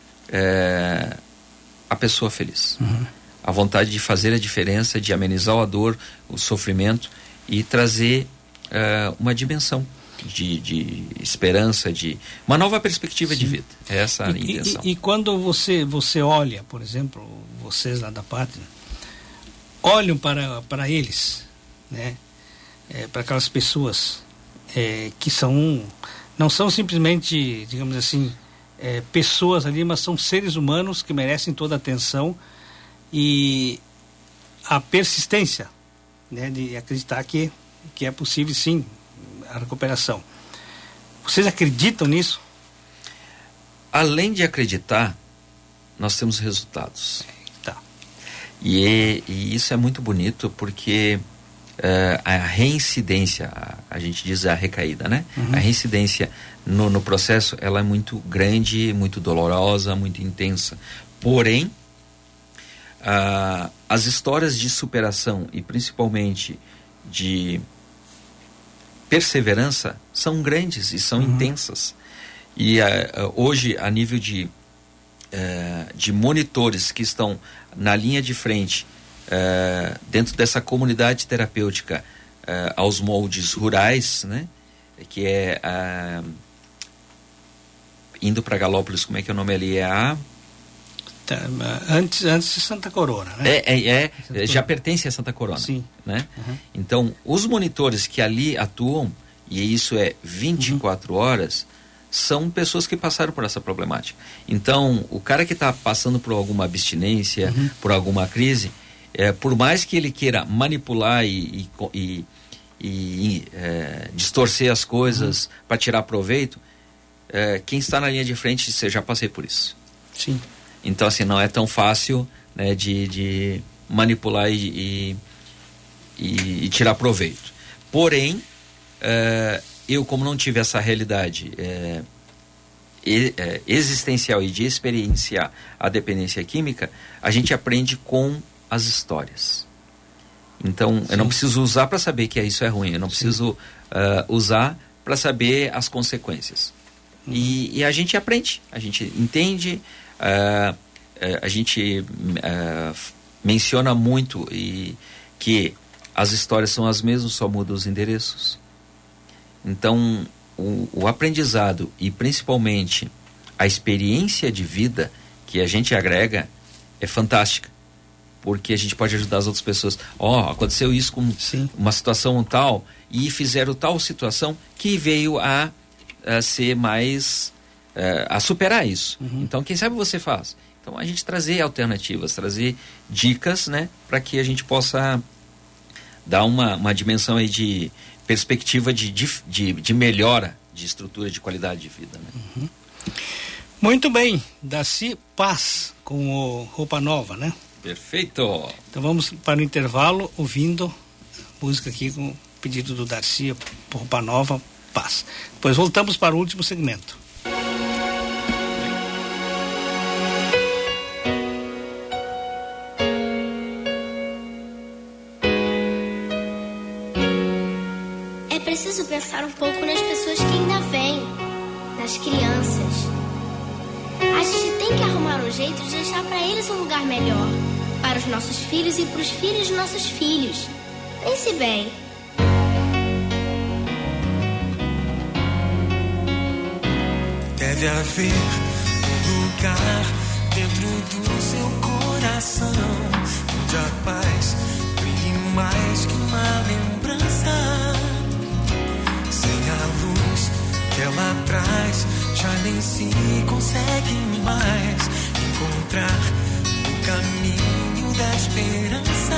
é, a pessoa feliz. Uhum. A vontade de fazer a diferença, de amenizar a dor, o sofrimento e trazer uh, uma dimensão de, de esperança, de uma nova perspectiva Sim. de vida. É essa a e, intenção. E, e quando você, você olha, por exemplo, vocês lá da Pátria, olham para, para eles, né? É, para aquelas pessoas é, que são, não são simplesmente, digamos assim, é, pessoas ali, mas são seres humanos que merecem toda a atenção e a persistência, né, de acreditar que, que é possível sim a recuperação. Vocês acreditam nisso? Além de acreditar, nós temos resultados. Tá. E, e isso é muito bonito porque uh, a reincidência, a, a gente diz a recaída, né? Uhum. A reincidência no, no processo, ela é muito grande, muito dolorosa, muito intensa. Porém, uh, as histórias de superação e principalmente de perseverança são grandes e são uhum. intensas. E uh, hoje, a nível de, uh, de monitores que estão na linha de frente, uh, dentro dessa comunidade terapêutica, uh, aos moldes rurais, né? Que é uh, indo para Galópolis, como é que é o nome ali? É a... Tá, antes, antes de Santa Corona, né? É, é, é já pertence a Santa Corona. Sim. Né? Uhum. Então, os monitores que ali atuam, e isso é vinte e quatro uhum. horas, são pessoas que passaram por essa problemática. Então, o cara que está passando por alguma abstinência, uhum. por alguma crise, é, por mais que ele queira manipular e, e, e, e é, distorcer as coisas uhum. para tirar proveito, é, quem está na linha de frente, você já passei por isso. Sim. Então, assim, não é tão fácil, né, de, de manipular e, e, e tirar proveito. Porém, uh, eu, como não tive essa realidade é, é, existencial e de experienciar a dependência química, a gente aprende com as histórias. Então, Sim. eu não preciso usar para saber que isso é ruim, eu não preciso uh, usar para saber as consequências. Uhum. E, e a gente aprende, a gente entende... Uh, uh, a gente uh, menciona muito e que as histórias são as mesmas, só mudam os endereços. Então, o, o aprendizado e principalmente a experiência de vida que a gente agrega é fantástica, porque a gente pode ajudar as outras pessoas. Ó, oh, aconteceu isso com Sim. uma situação tal e fizeram tal situação que veio a, a ser mais... Uh, a superar isso. Uhum. Então, quem sabe você faz. Então, a gente trazer alternativas, trazer dicas, né, para que a gente possa dar uma, uma dimensão aí de perspectiva de, de, de melhora de estrutura de qualidade de vida, né? Uhum. Muito bem, Darcy Paz com o Roupa Nova, né? Perfeito. Então vamos para o intervalo ouvindo música aqui com o pedido do Darcy, Roupa Nova, Paz. Depois voltamos para o último segmento. Preciso pensar um pouco nas pessoas que ainda vêm, nas crianças. A gente tem que arrumar um jeito de deixar para eles um lugar melhor, para os nossos filhos e para os filhos dos nossos filhos. Pense bem. Deve haver um lugar dentro do seu coração onde a paz brilhe mais que uma lembrança. Sem a luz que ela traz, já nem se consegue mais encontrar o caminho da esperança.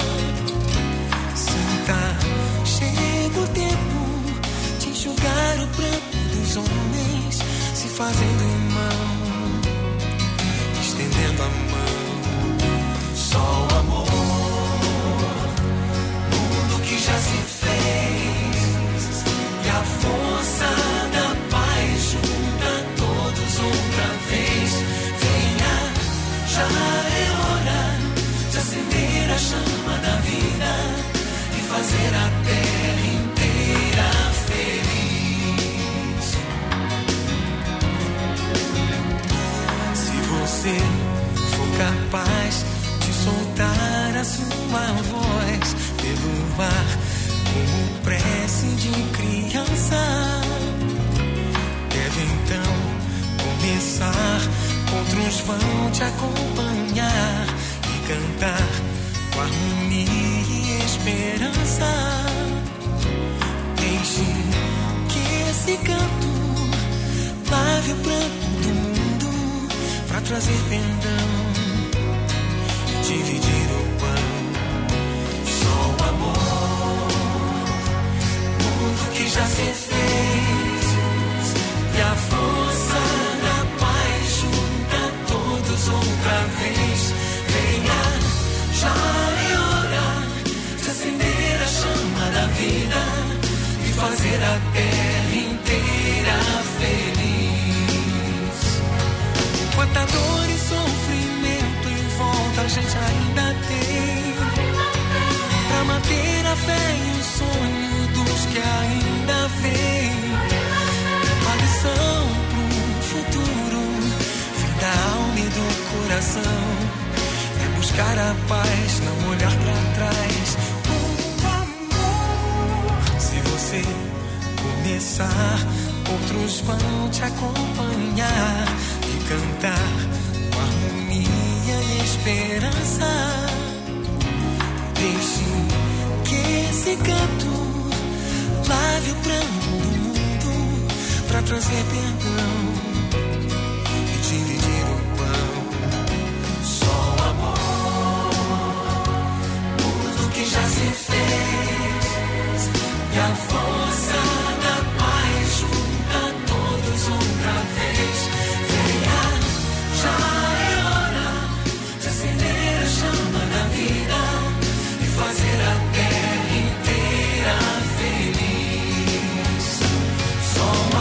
Sinta, chega o tempo de enxugar o pranto dos homens, se fazendo irmão, estendendo a mão. Só o amor, mundo que já se fez. A força da paz junta todos outra vez. Venha, já é hora de acender a chama da vida e fazer a terra inteira feliz. Se você for capaz de soltar a sua voz pelo ar como prece assim de criança. Deve então começar, outros vão te acompanhar e cantar com harmonia e esperança. Deixe que esse canto lave o pranto do mundo pra trazer perdão e dividir o pão. Só o amor, tudo que já se fez, e a força da paz junta todos outra vez. Venha, já é hora de acender a chama da vida e fazer a terra inteira feliz. Quanta dor e sofrimento em volta a gente ainda tem, pra manter a fé e o sonho dos que ainda vêm. A lição pro futuro vem da alma e do coração, é buscar a paz, não olhar pra trás. O amor, se você começar, outros vão te acompanhar e cantar com harmonia e esperança. Deixe que esse canto lave o pranto do mundo pra trazer perdão e dividir o pão. Só o amor, tudo que já se fez, e a força da paz junta todos outra vez. Venha, já é hora de acender a chama da vida e fazer a terra inteira feliz. Só o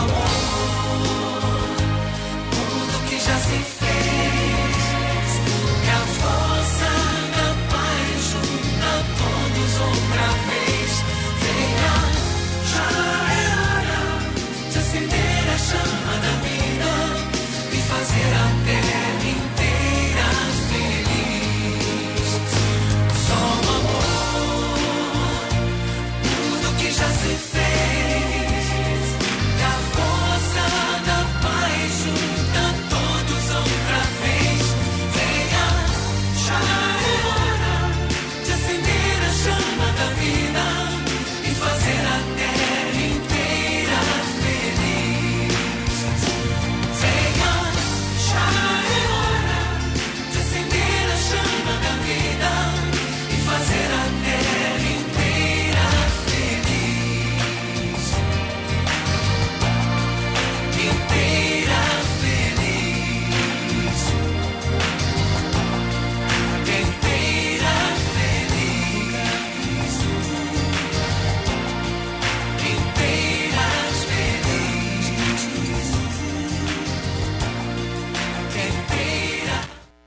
amor, tudo que já se fez, e a força da paz junta todos outra vez. Venha, já é hora de acender a chama da vida e fazer a terra inteira feliz. Só o amor, tudo que já se fez, e a força da paz junta todos outra vez. Venha, já é hora de acender a chama da vida e fazer a terra inteira feliz. Venha, já é hora de acender a chama da vida e fazer a terra inteira feliz. Inteira feliz. Inteira feliz. Inteiras felizes. Inteira.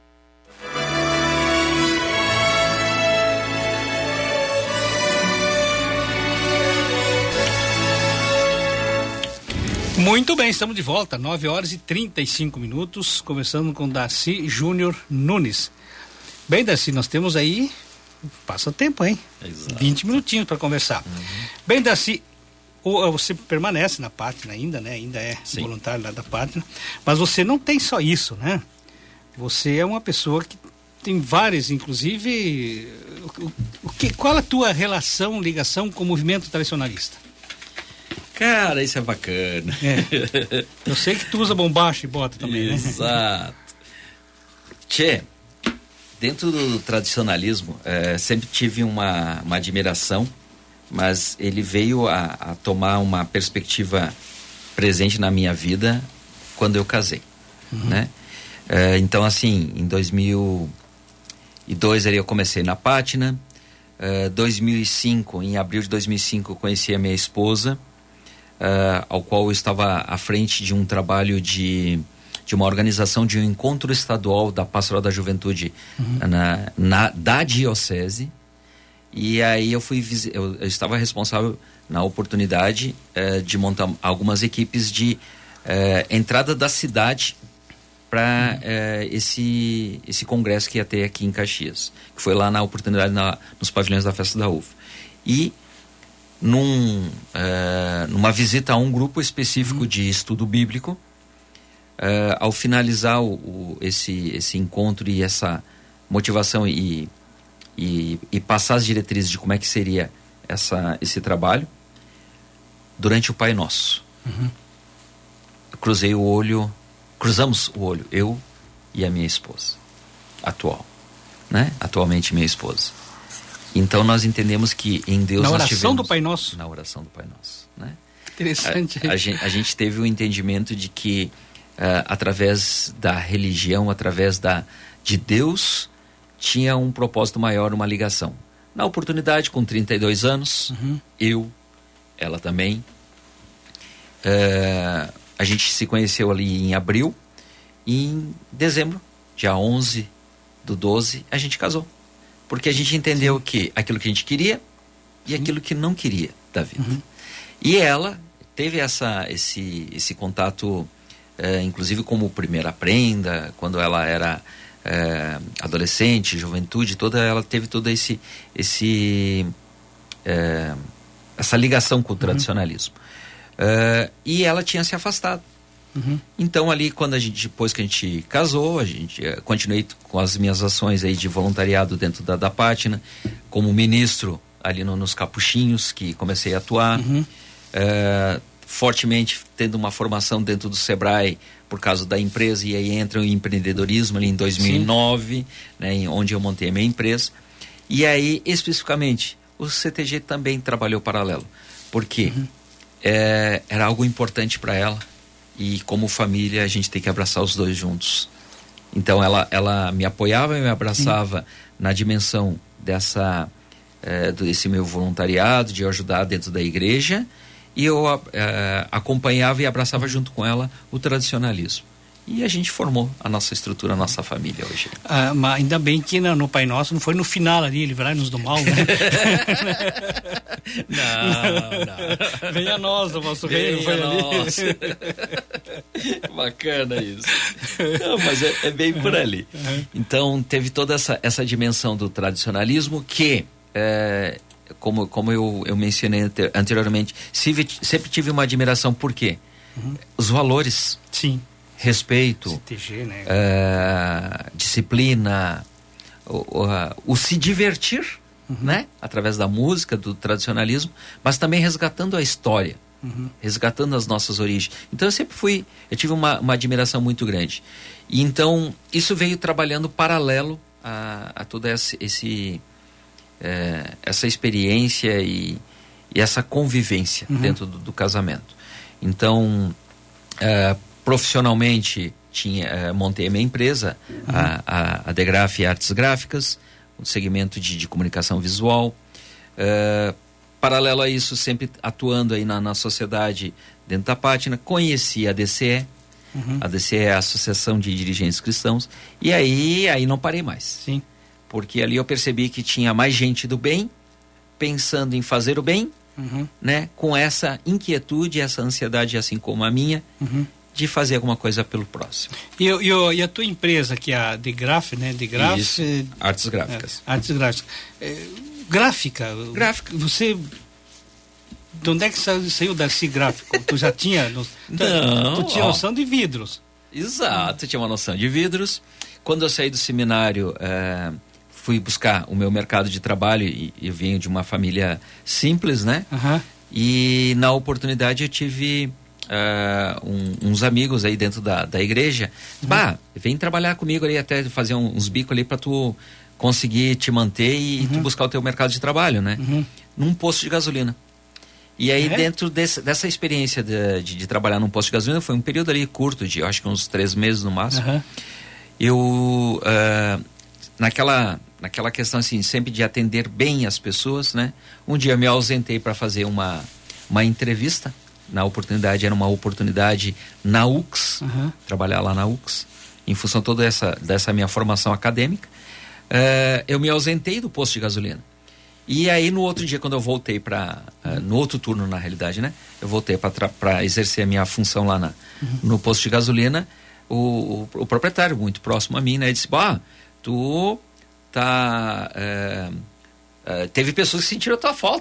Muito bem, estamos de volta, nove horas e trinta e cinco minutos, conversando com Darcy Júnior Nunes. Bem, Darcy, nós temos aí, passa tempo, hein? Exato. vinte minutinhos para conversar. Uhum. Bem, Darcy, o- você permanece na Pátina ainda, né? Ainda é Sim. voluntário lá da Pátina, mas você não tem só isso, né? Você é uma pessoa que tem várias, inclusive, o, o que, qual a tua relação, ligação com o movimento tradicionalista? Cara, isso é bacana. É. Eu sei que tu usa bombacha e bota também, né? Exato. Tchê, dentro do tradicionalismo, eh, sempre tive uma, uma admiração, mas ele veio a, a tomar uma perspectiva presente na minha vida quando eu casei, uhum. né? Eh, então, assim, em dois mil e dois ali eu comecei na Pátina, eh, dois mil e cinco, em abril de dois mil e cinco, eu conheci a minha esposa, Uh, ao qual eu estava à frente de um trabalho de, de uma organização de um encontro estadual da Pastoral da Juventude uhum. na, na, da Diocese. E aí eu fui eu, eu estava responsável na oportunidade uh, de montar algumas equipes de uh, entrada da cidade para uhum. uh, esse, esse congresso que ia ter aqui em Caxias, que foi lá na oportunidade na, nos pavilhões da Festa da Uva. E num, uh, numa visita a um grupo específico uhum. de estudo bíblico. Uh, ao finalizar o, o, esse, esse encontro e essa motivação e, e, e passar as diretrizes de como é que seria essa, esse trabalho, durante o Pai Nosso, uhum. eu cruzei o olho, cruzamos o olho, eu e a minha esposa, atual, né? Atualmente minha esposa. Então nós entendemos que em Deus na nós oração tivemos, do Pai Nosso? Na oração do Pai Nosso, né? Interessante. A, a, gente, a gente teve o entendimento de que uh, através da religião, através da, de Deus, tinha um propósito maior, uma ligação. Na oportunidade, com trinta e dois anos, uhum. eu, ela também, uh, a gente se conheceu ali em abril, e em dezembro, dia onze do doze, a gente casou. Porque a gente entendeu que aquilo que a gente queria e aquilo que não queria da vida. Uhum. E ela teve essa, esse, esse contato, é, inclusive como primeira prenda, quando ela era é, adolescente, juventude, toda, ela teve toda esse, esse, é, essa ligação com o tradicionalismo. Uhum. É, e ela tinha se afastado. Uhum. Então ali, quando a gente, depois que a gente casou, a gente uh, continuei com as minhas ações aí de voluntariado dentro da, da Pátina, como ministro ali no, nos Capuchinhos, que comecei a atuar, uhum. uh, fortemente tendo uma formação dentro do Sebrae por causa da empresa, e aí entra o empreendedorismo ali em dois mil e nove, né, em, onde eu montei a minha empresa. E aí, especificamente, o C T G também trabalhou paralelo, porque uhum. é, era algo importante para ela. E como família a gente tem que abraçar os dois juntos. Então ela, ela me apoiava e me abraçava Sim. na dimensão dessa, é, desse meu voluntariado, de ajudar dentro da igreja, e eu é, acompanhava e abraçava junto com ela o tradicionalismo. E a gente formou a nossa estrutura, a nossa família hoje. Ah, mas ainda bem que no, no Pai Nosso não foi no final ali, livrai-nos do mal, né? não, não. Venha a nós, o vosso reino foi ali. Bacana isso. Não, mas é, é bem por ali. Uhum. Então teve toda essa, essa dimensão do tradicionalismo que, é, como, como eu, eu mencionei anteriormente, sempre, sempre tive uma admiração. Por quê? Uhum. Os valores. Sim. Respeito, C T G, né? uh, disciplina, o, o, o se divertir, uhum. né? Através da música, do tradicionalismo, mas também resgatando a história, uhum. resgatando as nossas origens. Então eu sempre fui, eu tive uma, uma admiração muito grande. E então isso veio trabalhando paralelo a, a toda esse, esse, é, essa experiência e, e essa convivência uhum. dentro do, do casamento. Então, uh, profissionalmente, tinha, uh, montei a minha empresa, uhum. a, a, a Degraf Artes Gráficas, um segmento de, de comunicação visual. Uh, paralelo a isso, sempre atuando aí na, na sociedade dentro da Pátina, conheci a D C E, uhum. a D C E é a Associação de Dirigentes Cristãos, e aí, aí não parei mais. Sim. Porque ali eu percebi que tinha mais gente do bem, pensando em fazer o bem, uhum. né? Com essa inquietude, essa ansiedade, assim como a minha, uhum. de fazer alguma coisa pelo próximo. E, e, e a tua empresa, que é a Degraf, né? Degraf, Isso, é, Artes Gráficas. É, Artes Gráficas. É, gráfica. Gráfica. Você... De onde é que saiu, saiu o Darcy Gráfico? Tu já tinha... No, Não. Tu, tu tinha ó, noção de vidros. Exato, tinha uma noção de vidros. Quando eu saí do seminário, é, fui buscar o meu mercado de trabalho, e eu venho de uma família simples, né? Uhum. E na oportunidade eu tive... Uh, um, uns amigos aí dentro da, da igreja, uhum. bah, vem trabalhar comigo ali, até fazer um, uns bicos ali pra tu conseguir te manter e uhum. tu buscar o teu mercado de trabalho, né? Uhum. Num posto de gasolina. E aí é? dentro desse, dessa experiência de, de, de trabalhar num posto de gasolina, foi um período ali curto, de eu acho que uns três meses no máximo. Uhum. Eu uh, naquela, naquela questão assim, sempre de atender bem as pessoas, né? Um dia eu me ausentei para fazer uma, uma entrevista. Na oportunidade, era uma oportunidade na U X, uhum. trabalhar lá na U X, em função toda essa, dessa minha formação acadêmica. Uh, eu me ausentei do posto de gasolina. E aí, no outro dia, quando eu voltei para... Uh, no outro turno, na realidade, né? Eu voltei para exercer a minha função lá na, uhum. no posto de gasolina. O, o, o proprietário, muito próximo a mim, né? Ele disse, ah, tu tá... Uh, uh, teve pessoas que sentiram a tua falta.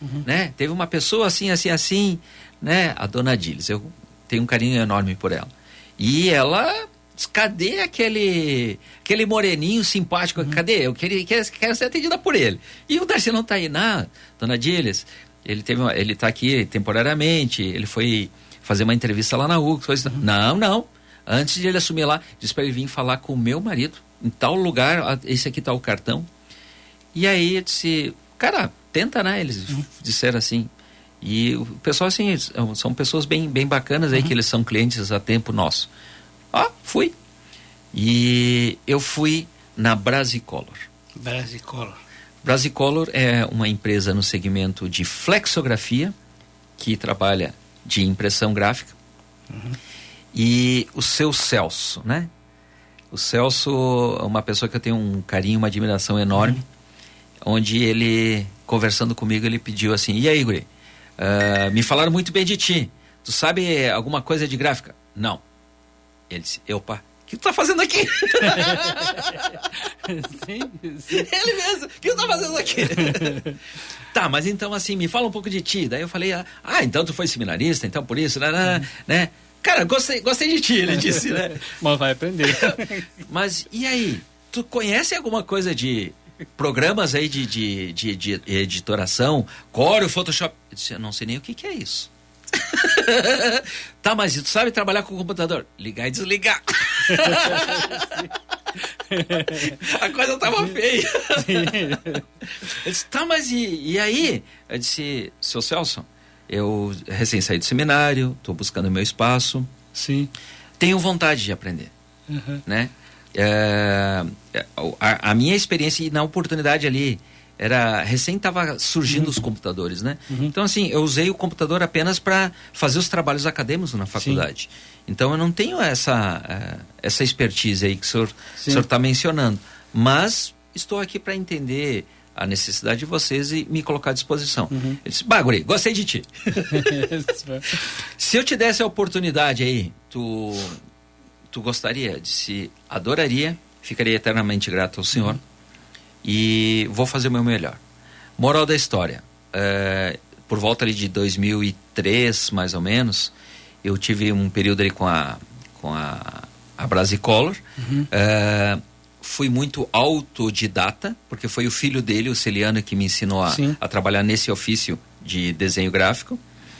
uhum. né? Teve uma pessoa assim, assim, assim, né? A dona Dilis, eu tenho um carinho enorme por ela. E ela, cadê aquele aquele moreninho simpático? Uhum. Cadê? Eu queria, quero, quero ser atendida por ele. E o Darcy não tá aí, não, dona Dilis, ele teve uma, ele tá aqui temporariamente, ele foi fazer uma entrevista lá na U C, coisa, uhum. não, não, antes de ele assumir lá, disse para ele vir falar com o meu marido, em tal lugar, esse aqui tá o cartão. E aí eu disse, cara, tenta, né? Eles uhum. disseram assim. E o pessoal, assim, são pessoas bem, bem bacanas aí, uhum. que eles são clientes há tempo nosso. Ó, fui. E eu fui na Brasicolor. Brasicolor. Brasicolor é uma empresa no segmento de flexografia, que trabalha de impressão gráfica. Uhum. E o seu Celso, né? O Celso é uma pessoa que eu tenho um carinho, uma admiração enorme. Uhum. Onde ele, conversando comigo, ele pediu assim, e aí, guri, uh, me falaram muito bem de ti, tu sabe alguma coisa de gráfica? Não. Ele disse, eu, pá, o que tu tá fazendo aqui? sim, sim. Ele mesmo, o que tu tá fazendo aqui? Tá, mas então assim, me fala um pouco de ti. Daí eu falei, ah, então tu foi seminarista, então por isso, né, né, uhum. né? Cara, gostei, gostei de ti, ele disse, né? Mas vai aprender. Mas, e aí, tu conhece alguma coisa de programas aí de, de, de, de editoração, Corel, Photoshop? Eu disse, eu não sei nem o que, que é isso. Tá, mas tu sabe trabalhar com o computador? Ligar e desligar. A coisa tava feia. Eu disse, tá, mas e, e aí? Eu disse, seu Celso, eu recém saí do seminário, tô buscando meu espaço. Sim. Tenho vontade de aprender, uhum. né? É, a, a minha experiência e na oportunidade ali era recém estava surgindo uhum. os computadores, né? Uhum. Então assim, eu usei o computador apenas para fazer os trabalhos acadêmicos na faculdade. Sim. Então eu não tenho essa essa expertise aí que o senhor o senhor está mencionando, mas estou aqui para entender a necessidade de vocês e me colocar à disposição. Uhum. Eu disse, bah, guri, gostei de ti. Se eu te desse a oportunidade aí, tu tu gostaria? Disse, adoraria, ficaria eternamente grato ao senhor. Uhum. E vou fazer o meu melhor. Moral da história, é, por volta ali de dois mil e três, mais ou menos, eu tive um período ali com a, com a, a Brasicolor. Uhum. É, fui muito autodidata, porque foi o filho dele, o Celiano, que me ensinou a, a trabalhar nesse ofício de desenho gráfico.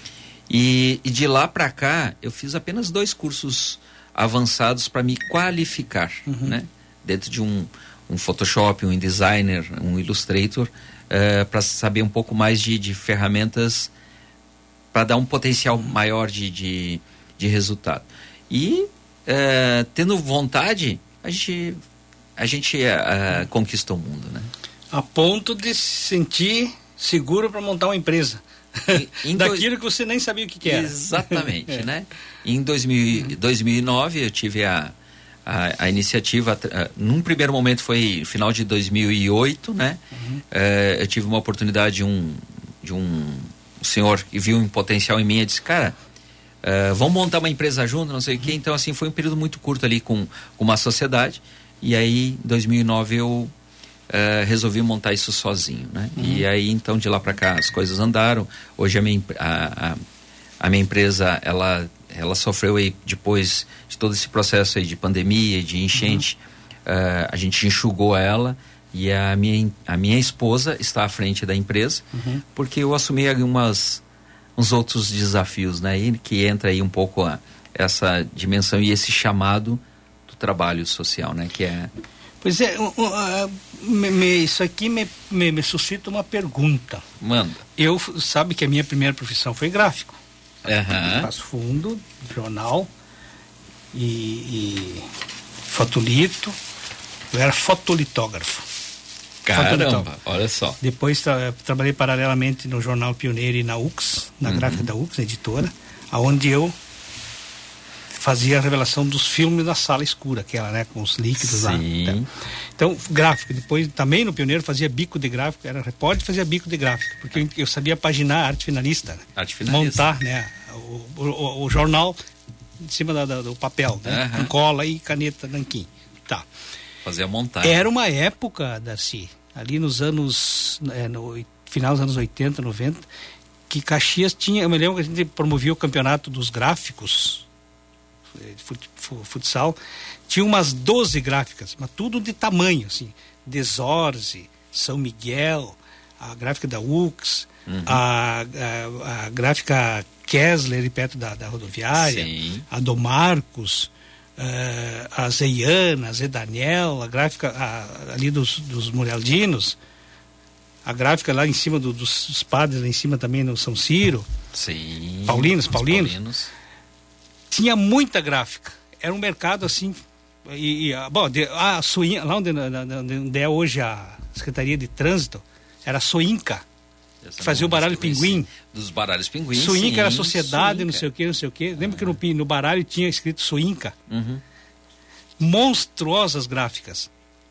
E, e de lá para cá, eu fiz apenas dois cursos avançados para me qualificar, uhum. né? Dentro de um, um Photoshop, um InDesigner, um Illustrator, uh, para saber um pouco mais de, de ferramentas para dar um potencial uhum. maior de, de, de resultado. E uh, tendo vontade, a gente, a gente uh, uhum. conquista o mundo, né? A ponto de se sentir seguro para montar uma empresa. Em daquilo que você nem sabia o que, que era. Exatamente, é. né? Em dois mil, uhum. dois mil e nove eu tive a, a, a iniciativa, a, num primeiro momento foi no final de dois mil e oito, né? Uhum. É, eu tive uma oportunidade de um, de um senhor que viu um potencial em mim e disse, cara, é, vamos montar uma empresa junto, não sei o uhum. que. Então assim, foi um período muito curto ali com, com uma sociedade. E aí, em dois mil e nove eu Uh, resolvi montar isso sozinho, né? Uhum. E aí, então, de lá para cá, as coisas andaram. Hoje a minha, a, a, a minha empresa, ela, ela sofreu aí, depois de todo esse processo aí de pandemia, de enchente, uhum. uh, a gente enxugou ela e a minha, a minha esposa está à frente da empresa, uhum. porque eu assumi algumas, uns outros desafios, né? E que entra aí um pouco a, essa dimensão e esse chamado do trabalho social, né? Que é... Pois é, uh, uh, me, me, isso aqui me, me, me suscita uma pergunta. Manda. Eu, sabe que a minha primeira profissão foi gráfico. Uhum. Passo Fundo, jornal e, e fotolito. Eu era fotolitógrafo. Caramba, fotolitógrafo. Olha só. Depois tra, trabalhei paralelamente no Jornal Pioneiro e na U C S, na uhum. gráfica da U C S, editora, onde eu fazia a revelação dos filmes na sala escura, aquela, né, com os líquidos Sim. lá. Então, gráfico. Depois, também no Pioneiro, fazia bico de gráfico, era repórter, fazia bico de gráfico, porque eu, eu sabia paginar arte finalista, né? Arte finalista. Montar, né, o, o, o jornal em cima da, da, do papel, né? Uhum. Com cola e caneta nanquim. Tá. Fazia montagem. Era uma época, Darcy, ali nos anos, é, no final dos anos oitenta, noventa, que Caxias tinha, eu me lembro que a gente promovia o campeonato dos gráficos, de futsal, tinha umas doze gráficas, mas tudo de tamanho, assim, Desorze, São Miguel, a gráfica da U X, uhum. a, a, a gráfica Kessler, perto da, da rodoviária, sim. a do Marcos, uh, a Zeiana, a Zé Daniel, a gráfica a, ali dos, dos Muraldinos, a gráfica lá em cima do, dos, dos padres, lá em cima também no São Ciro, sim. Paulinos, Paulinos. Paulinos. Tinha muita gráfica. Era um mercado assim. E, e bom, de, a Soinca, lá onde, onde é hoje a Secretaria de Trânsito, era a Soinca, que fazia o baralho pinguim. Dos baralhos pinguim. Soinca era sociedade, Soinca. não sei o que, não sei o que. Lembra ah. que no, no baralho tinha escrito Soinca? Uhum. Monstruosas gráficas.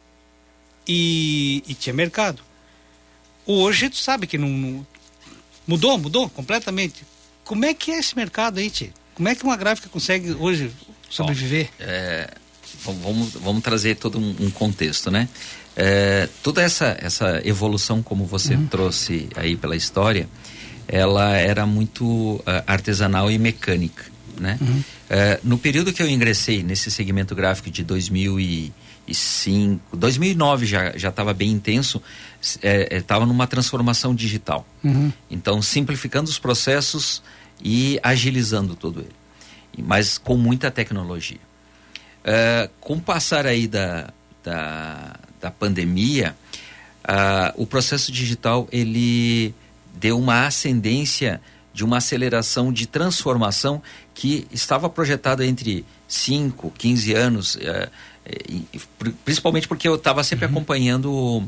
E, e tinha mercado. Hoje, tu sabe que não, não. Mudou, mudou completamente. Como é que é esse mercado aí, tchê? Como é que uma gráfica consegue hoje sobreviver? Bom, é, vamos, vamos trazer todo um, um contexto, né? É, toda essa, essa evolução, como você uhum. trouxe aí pela história, ela era muito uh, artesanal e mecânica, né? Uhum. É, no período que eu ingressei nesse segmento gráfico de dois mil e cinco, dois mil e nove já já estava bem intenso, estava é, numa transformação digital. Uhum. Então, simplificando os processos e agilizando todo ele, mas com muita tecnologia. Uh, com o passar aí da, da, da pandemia, uh, o processo digital ele deu uma ascendência de uma aceleração de transformação que estava projetada entre cinco, quinze anos, uh, e, principalmente porque eu estava sempre uhum. acompanhando uh,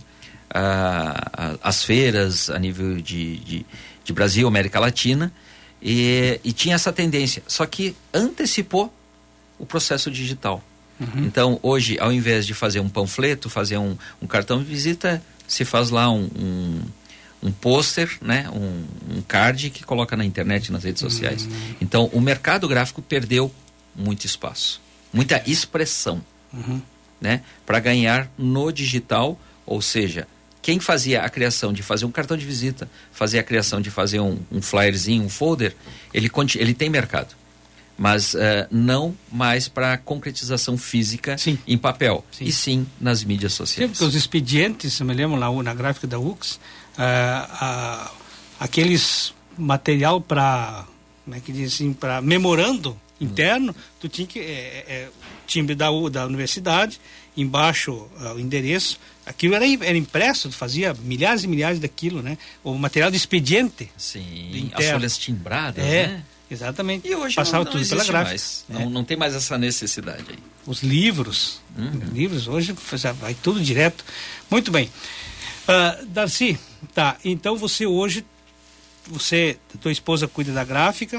as feiras a nível de, de, de Brasil, América Latina, E, e tinha essa tendência, só que antecipou o processo digital. Uhum. Então, hoje, ao invés de fazer um panfleto, fazer um, um cartão de visita, se faz lá um, um, um pôster, né? um, um card que coloca na internet, nas redes sociais. Uhum. Então, o mercado gráfico perdeu muito espaço, muita expressão, uhum. né? Para ganhar no digital, ou seja, quem fazia a criação de fazer um cartão de visita, fazia a criação de fazer um, um flyerzinho, um folder, ele, ele tem mercado. Mas uh, não mais para concretização física sim. em papel, sim. e sim nas mídias sociais. Sim, porque os expedientes, eu me lembro lá na gráfica da U X, uh, uh, aqueles material para, como é que diz assim, para memorando interno, hum. tu tinha que, é, é, timbre da, da universidade, embaixo uh, o endereço, aquilo era, era impresso, fazia milhares e milhares daquilo, né? O material de expediente. Sim, as folhas timbradas, é, né? Exatamente. E hoje passava não, não tudo pela gráfica. Mais. Não, é. não tem mais essa necessidade aí. Os livros, uhum. livros hoje já vai tudo direto. Muito bem. Uh, Darcy, tá, então você hoje, você, tua esposa cuida da gráfica,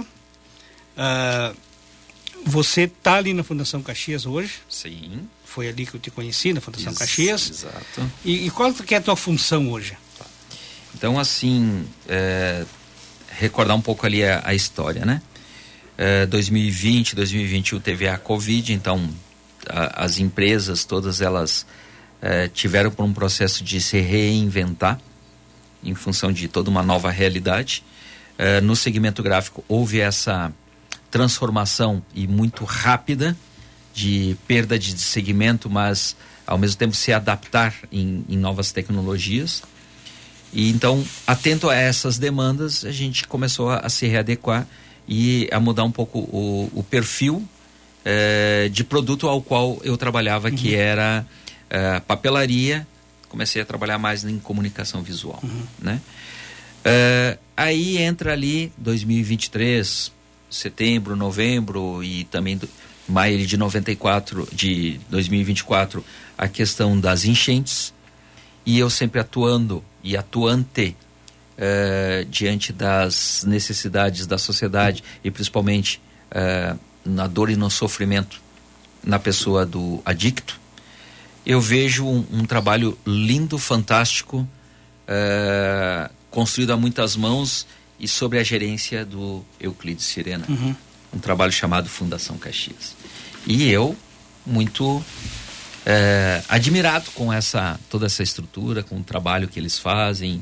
uh, você tá ali na Fundação Caxias hoje? Sim. Foi ali que eu te conheci, na Fundação Isso, Caxias. Exato. E, e qual que é a tua função hoje? Tá. Então, assim, é, recordar um pouco ali a, a história, né? É, dois mil e vinte, dois mil e vinte e um teve a Covid, então a, as empresas, todas elas é, tiveram por um processo de se reinventar em função de toda uma nova realidade. É, no segmento gráfico houve essa transformação e muito rápida de perda de segmento, mas ao mesmo tempo se adaptar em, em novas tecnologias. E então, atento a essas demandas, a gente começou a, a se readequar e a mudar um pouco o, o perfil eh, de produto ao qual eu trabalhava, uhum. que era eh, papelaria. Comecei a trabalhar mais em comunicação visual, uhum. né? Eh, aí entra ali dois mil e vinte e três, setembro, novembro e também do, maio de noventa e quatro, de dois mil e vinte e quatro, a questão das enchentes, e eu sempre atuando e atuante uh, diante das necessidades da sociedade e principalmente uh, na dor e no sofrimento na pessoa do adicto. Eu vejo um, um trabalho lindo, fantástico, uh, construído a muitas mãos e sob a gerência do Euclides Sirena. Uhum. Um trabalho chamado Fundação Caxias. E eu, muito é, admirado com essa, toda essa estrutura, com o trabalho que eles fazem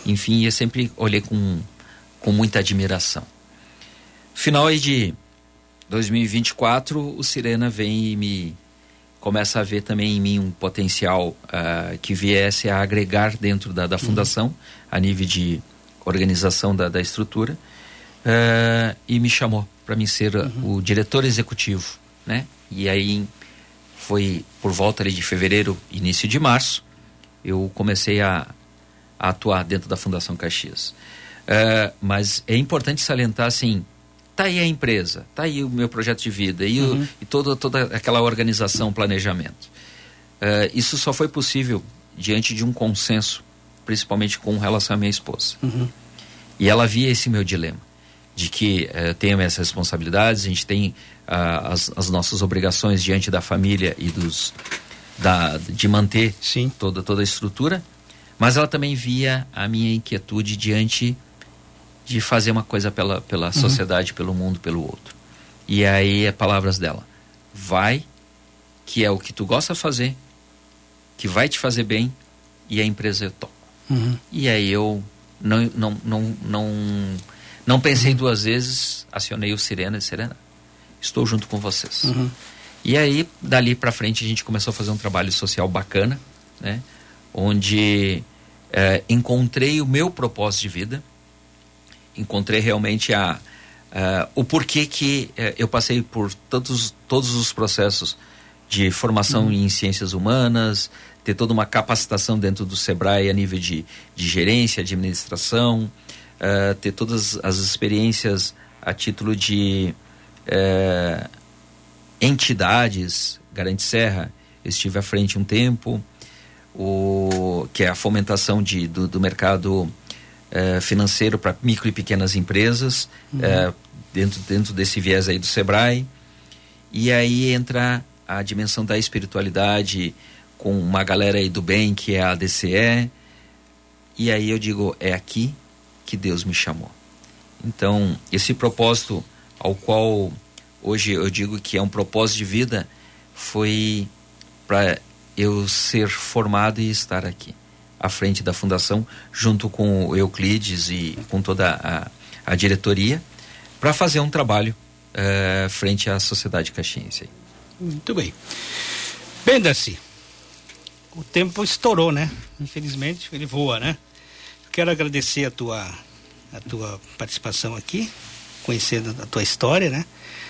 enfim, eu sempre olhei com, com muita admiração. Final aí de dois mil e vinte e quatro, o Sirena vem e me começa a ver também em mim um potencial uh, que viesse a agregar dentro da, da fundação, uhum. a nível de organização da, da estrutura, uh, e me chamou para mim ser uhum. o diretor executivo, né? E aí foi por volta ali de fevereiro, início de março, eu comecei a, a atuar dentro da Fundação Caxias. Uh, mas é importante salientar, assim, tá aí a empresa, tá aí o meu projeto de vida e, uhum. o, e toda, toda aquela organização, planejamento. Uh, isso só foi possível diante de um consenso, principalmente com relação à minha esposa. Uhum. E ela via esse meu dilema, de que uh, tenho essas responsabilidades, a gente tem uh, as, as nossas obrigações diante da família e dos, da, de manter Sim. Toda, toda a estrutura, mas ela também via a minha inquietude diante de fazer uma coisa pela, pela uhum. sociedade, pelo mundo, pelo outro. E aí é palavras dela: vai, que é o que tu gosta de fazer, que vai te fazer bem, e a empresa eu toco. Uhum. E aí eu não, não, não, não, não pensei uhum. duas vezes, acionei o Sirena e disse: Sirena, estou junto com vocês. Uhum. E aí, dali pra frente, a gente começou a fazer um trabalho social bacana, né? Onde é, encontrei o meu propósito de vida, encontrei realmente a, a, o porquê que eh, eu passei por tantos, todos os processos de formação uhum. em ciências humanas, ter toda uma capacitação dentro do Sebrae a nível de, de gerência, administração, uh, ter todas as experiências a título de uh, entidades. Garante Serra, eu estive à frente um tempo, o, que é a fomentação de, do, do mercado Uh, financeiro para micro e pequenas empresas, uhum. uh, dentro, dentro desse viés aí do Sebrae. E aí entra a dimensão da espiritualidade com uma galera aí do bem, que é a A D C E. E aí eu digo, é aqui que Deus me chamou. Então, esse propósito ao qual hoje eu digo que é um propósito de vida, foi para eu ser formado e estar aqui à frente da fundação, junto com o Euclides e com toda a, a diretoria, para fazer um trabalho uh, frente à sociedade caxiense. Muito bem. Bem, Darcy, o tempo estourou, né? Infelizmente, ele voa, né? Quero agradecer a tua, a tua participação aqui, conhecendo a tua história, né?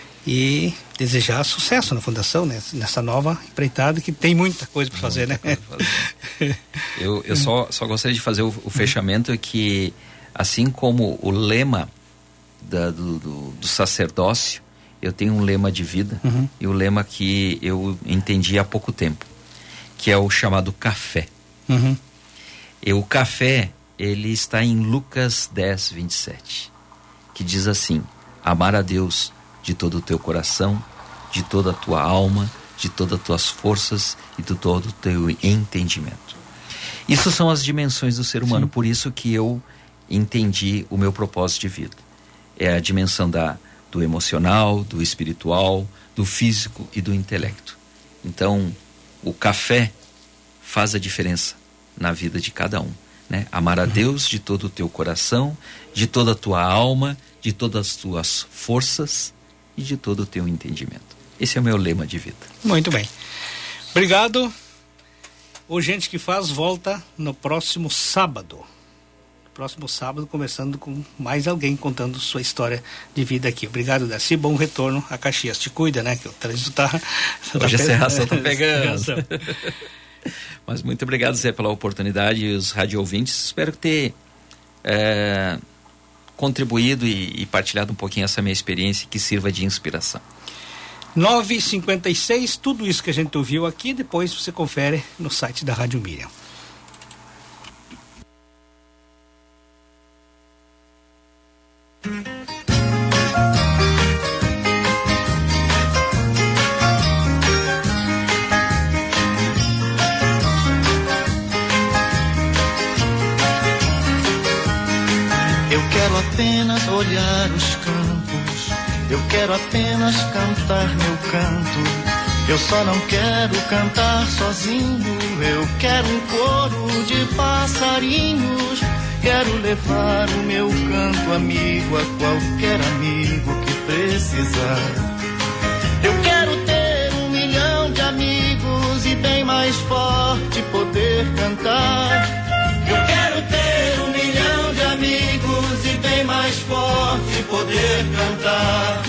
E desejar sucesso na fundação, né? Nessa nova empreitada que tem muita coisa para fazer, muita né? Fazer. eu eu só, só gostaria de fazer o, o fechamento, que assim como o lema da, do, do, do sacerdócio, eu tenho um lema de vida, uhum. e o lema que eu entendi há pouco tempo, que é o chamado café. Uhum. E o café, ele está em Lucas dez, vinte e sete, que diz assim: amar a Deus de todo o teu coração, de toda a tua alma, de todas as tuas forças e de todo o teu entendimento. Isso são as dimensões do ser humano. Sim. Por isso que eu entendi o meu propósito de vida. É a dimensão da, do emocional, do espiritual, do físico e do intelecto. Então, o café faz a diferença na vida de cada um, né? Amar a Deus de todo o teu coração, de toda a tua alma, de todas as tuas forças e de todo o teu entendimento. Esse é o meu lema de vida. Muito bem. Obrigado. O Gente que Faz volta no próximo sábado. Próximo sábado, começando com mais alguém contando sua história de vida aqui. Obrigado, Darcy. Bom retorno a Caxias. Te cuida, né? Que o trânsito tá... Hoje a serração tá pegando. Mas muito obrigado, Zé, pela oportunidade, e os rádio ouvintes. Espero ter é, contribuído e, e partilhado um pouquinho essa minha experiência, que sirva de inspiração. nove e cinquenta e seis, tudo isso que a gente ouviu aqui, depois você confere no site da Rádio Miriam. Eu quero apenas olhar os campos, eu quero apenas cantar meu canto. Eu só não quero cantar sozinho, eu quero um coro de passarinhos Quero levar o meu canto amigo a qualquer amigo que precisar. Eu quero ter um milhão de amigos e bem mais forte poder cantar. Eu quero ter um milhão de amigos e bem mais forte poder cantar.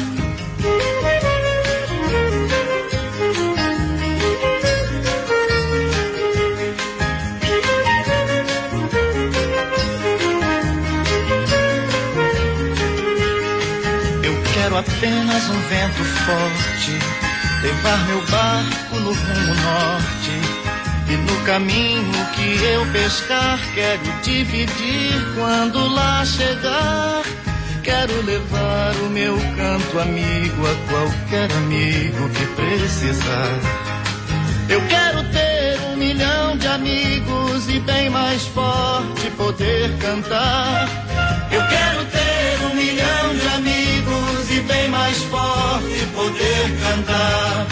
Quero apenas um vento forte, levar meu barco no rumo norte. E no caminho que eu pescar, quero dividir quando lá chegar. Quero levar o meu canto amigo a qualquer amigo que precisar. Eu quero ter um milhão de amigos e bem mais forte poder cantar. Eu quero ter um milhão de amigos e bem mais forte poder cantar.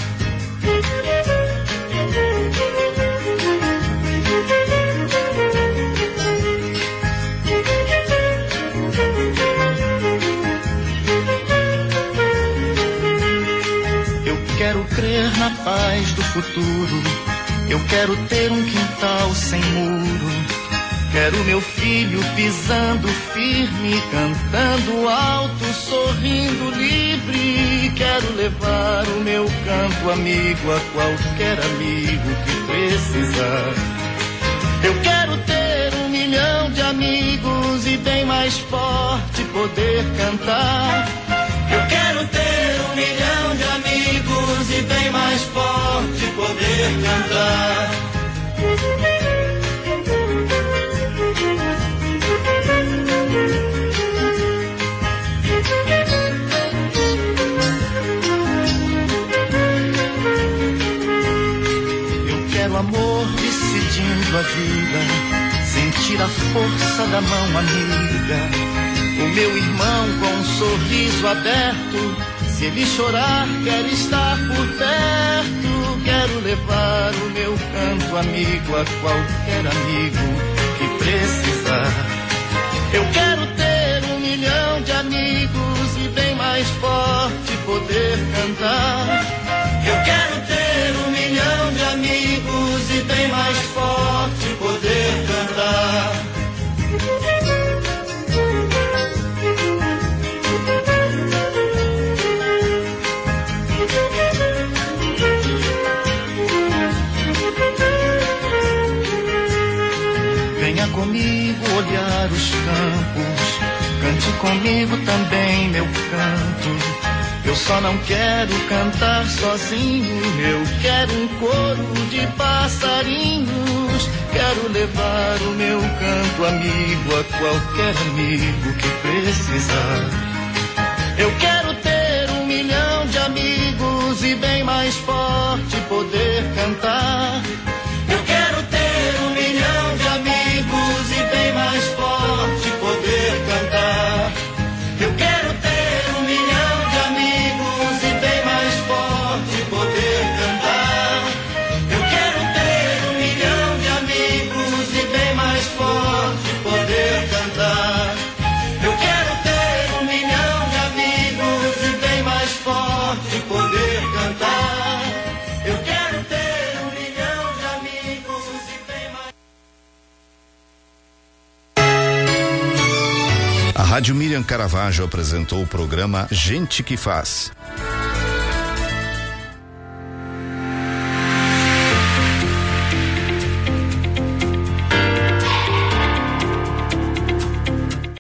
Eu quero crer na paz do futuro. Eu quero ter um quintal sem muro. Quero meu filho pisando firme, cantando alto, sorrindo livre. Quero levar o meu canto amigo a qualquer amigo que precisar. Eu quero ter um milhão de amigos e bem mais forte poder cantar. Eu quero ter um milhão de amigos e bem mais forte poder cantar. Eu quero amor decidindo a vida, sentir a força da mão amiga. O meu irmão com um sorriso aberto, se ele chorar quer estar por perto. Quero levar o meu canto amigo a qualquer amigo que precisar. Eu quero ter um milhão de amigos e bem mais forte poder cantar. Eu quero ter um milhão de amigos e bem mais forte poder cantar. Venha comigo olhar os campos, cante comigo também meu canto. Eu só não quero cantar sozinho, eu quero um coro de passarinhos. Quero levar o meu canto amigo a qualquer amigo que precisar. Eu quero ter um milhão de amigos e bem mais forte poder cantar. Eu quero ter um milhão de amigos e bem mais forte poder cantar. Eu quero ter um milhão de amigos e bem mais forte poder cantar. Eu quero ter um milhão de amigos e bem mais forte poder cantar. Eu quero ter um milhão de amigos e bem mais forte poder cantar. Eu quero ter um milhão de amigos e bem mais. A Rádio Miriam Caravaggio apresentou o programa Gente que Faz.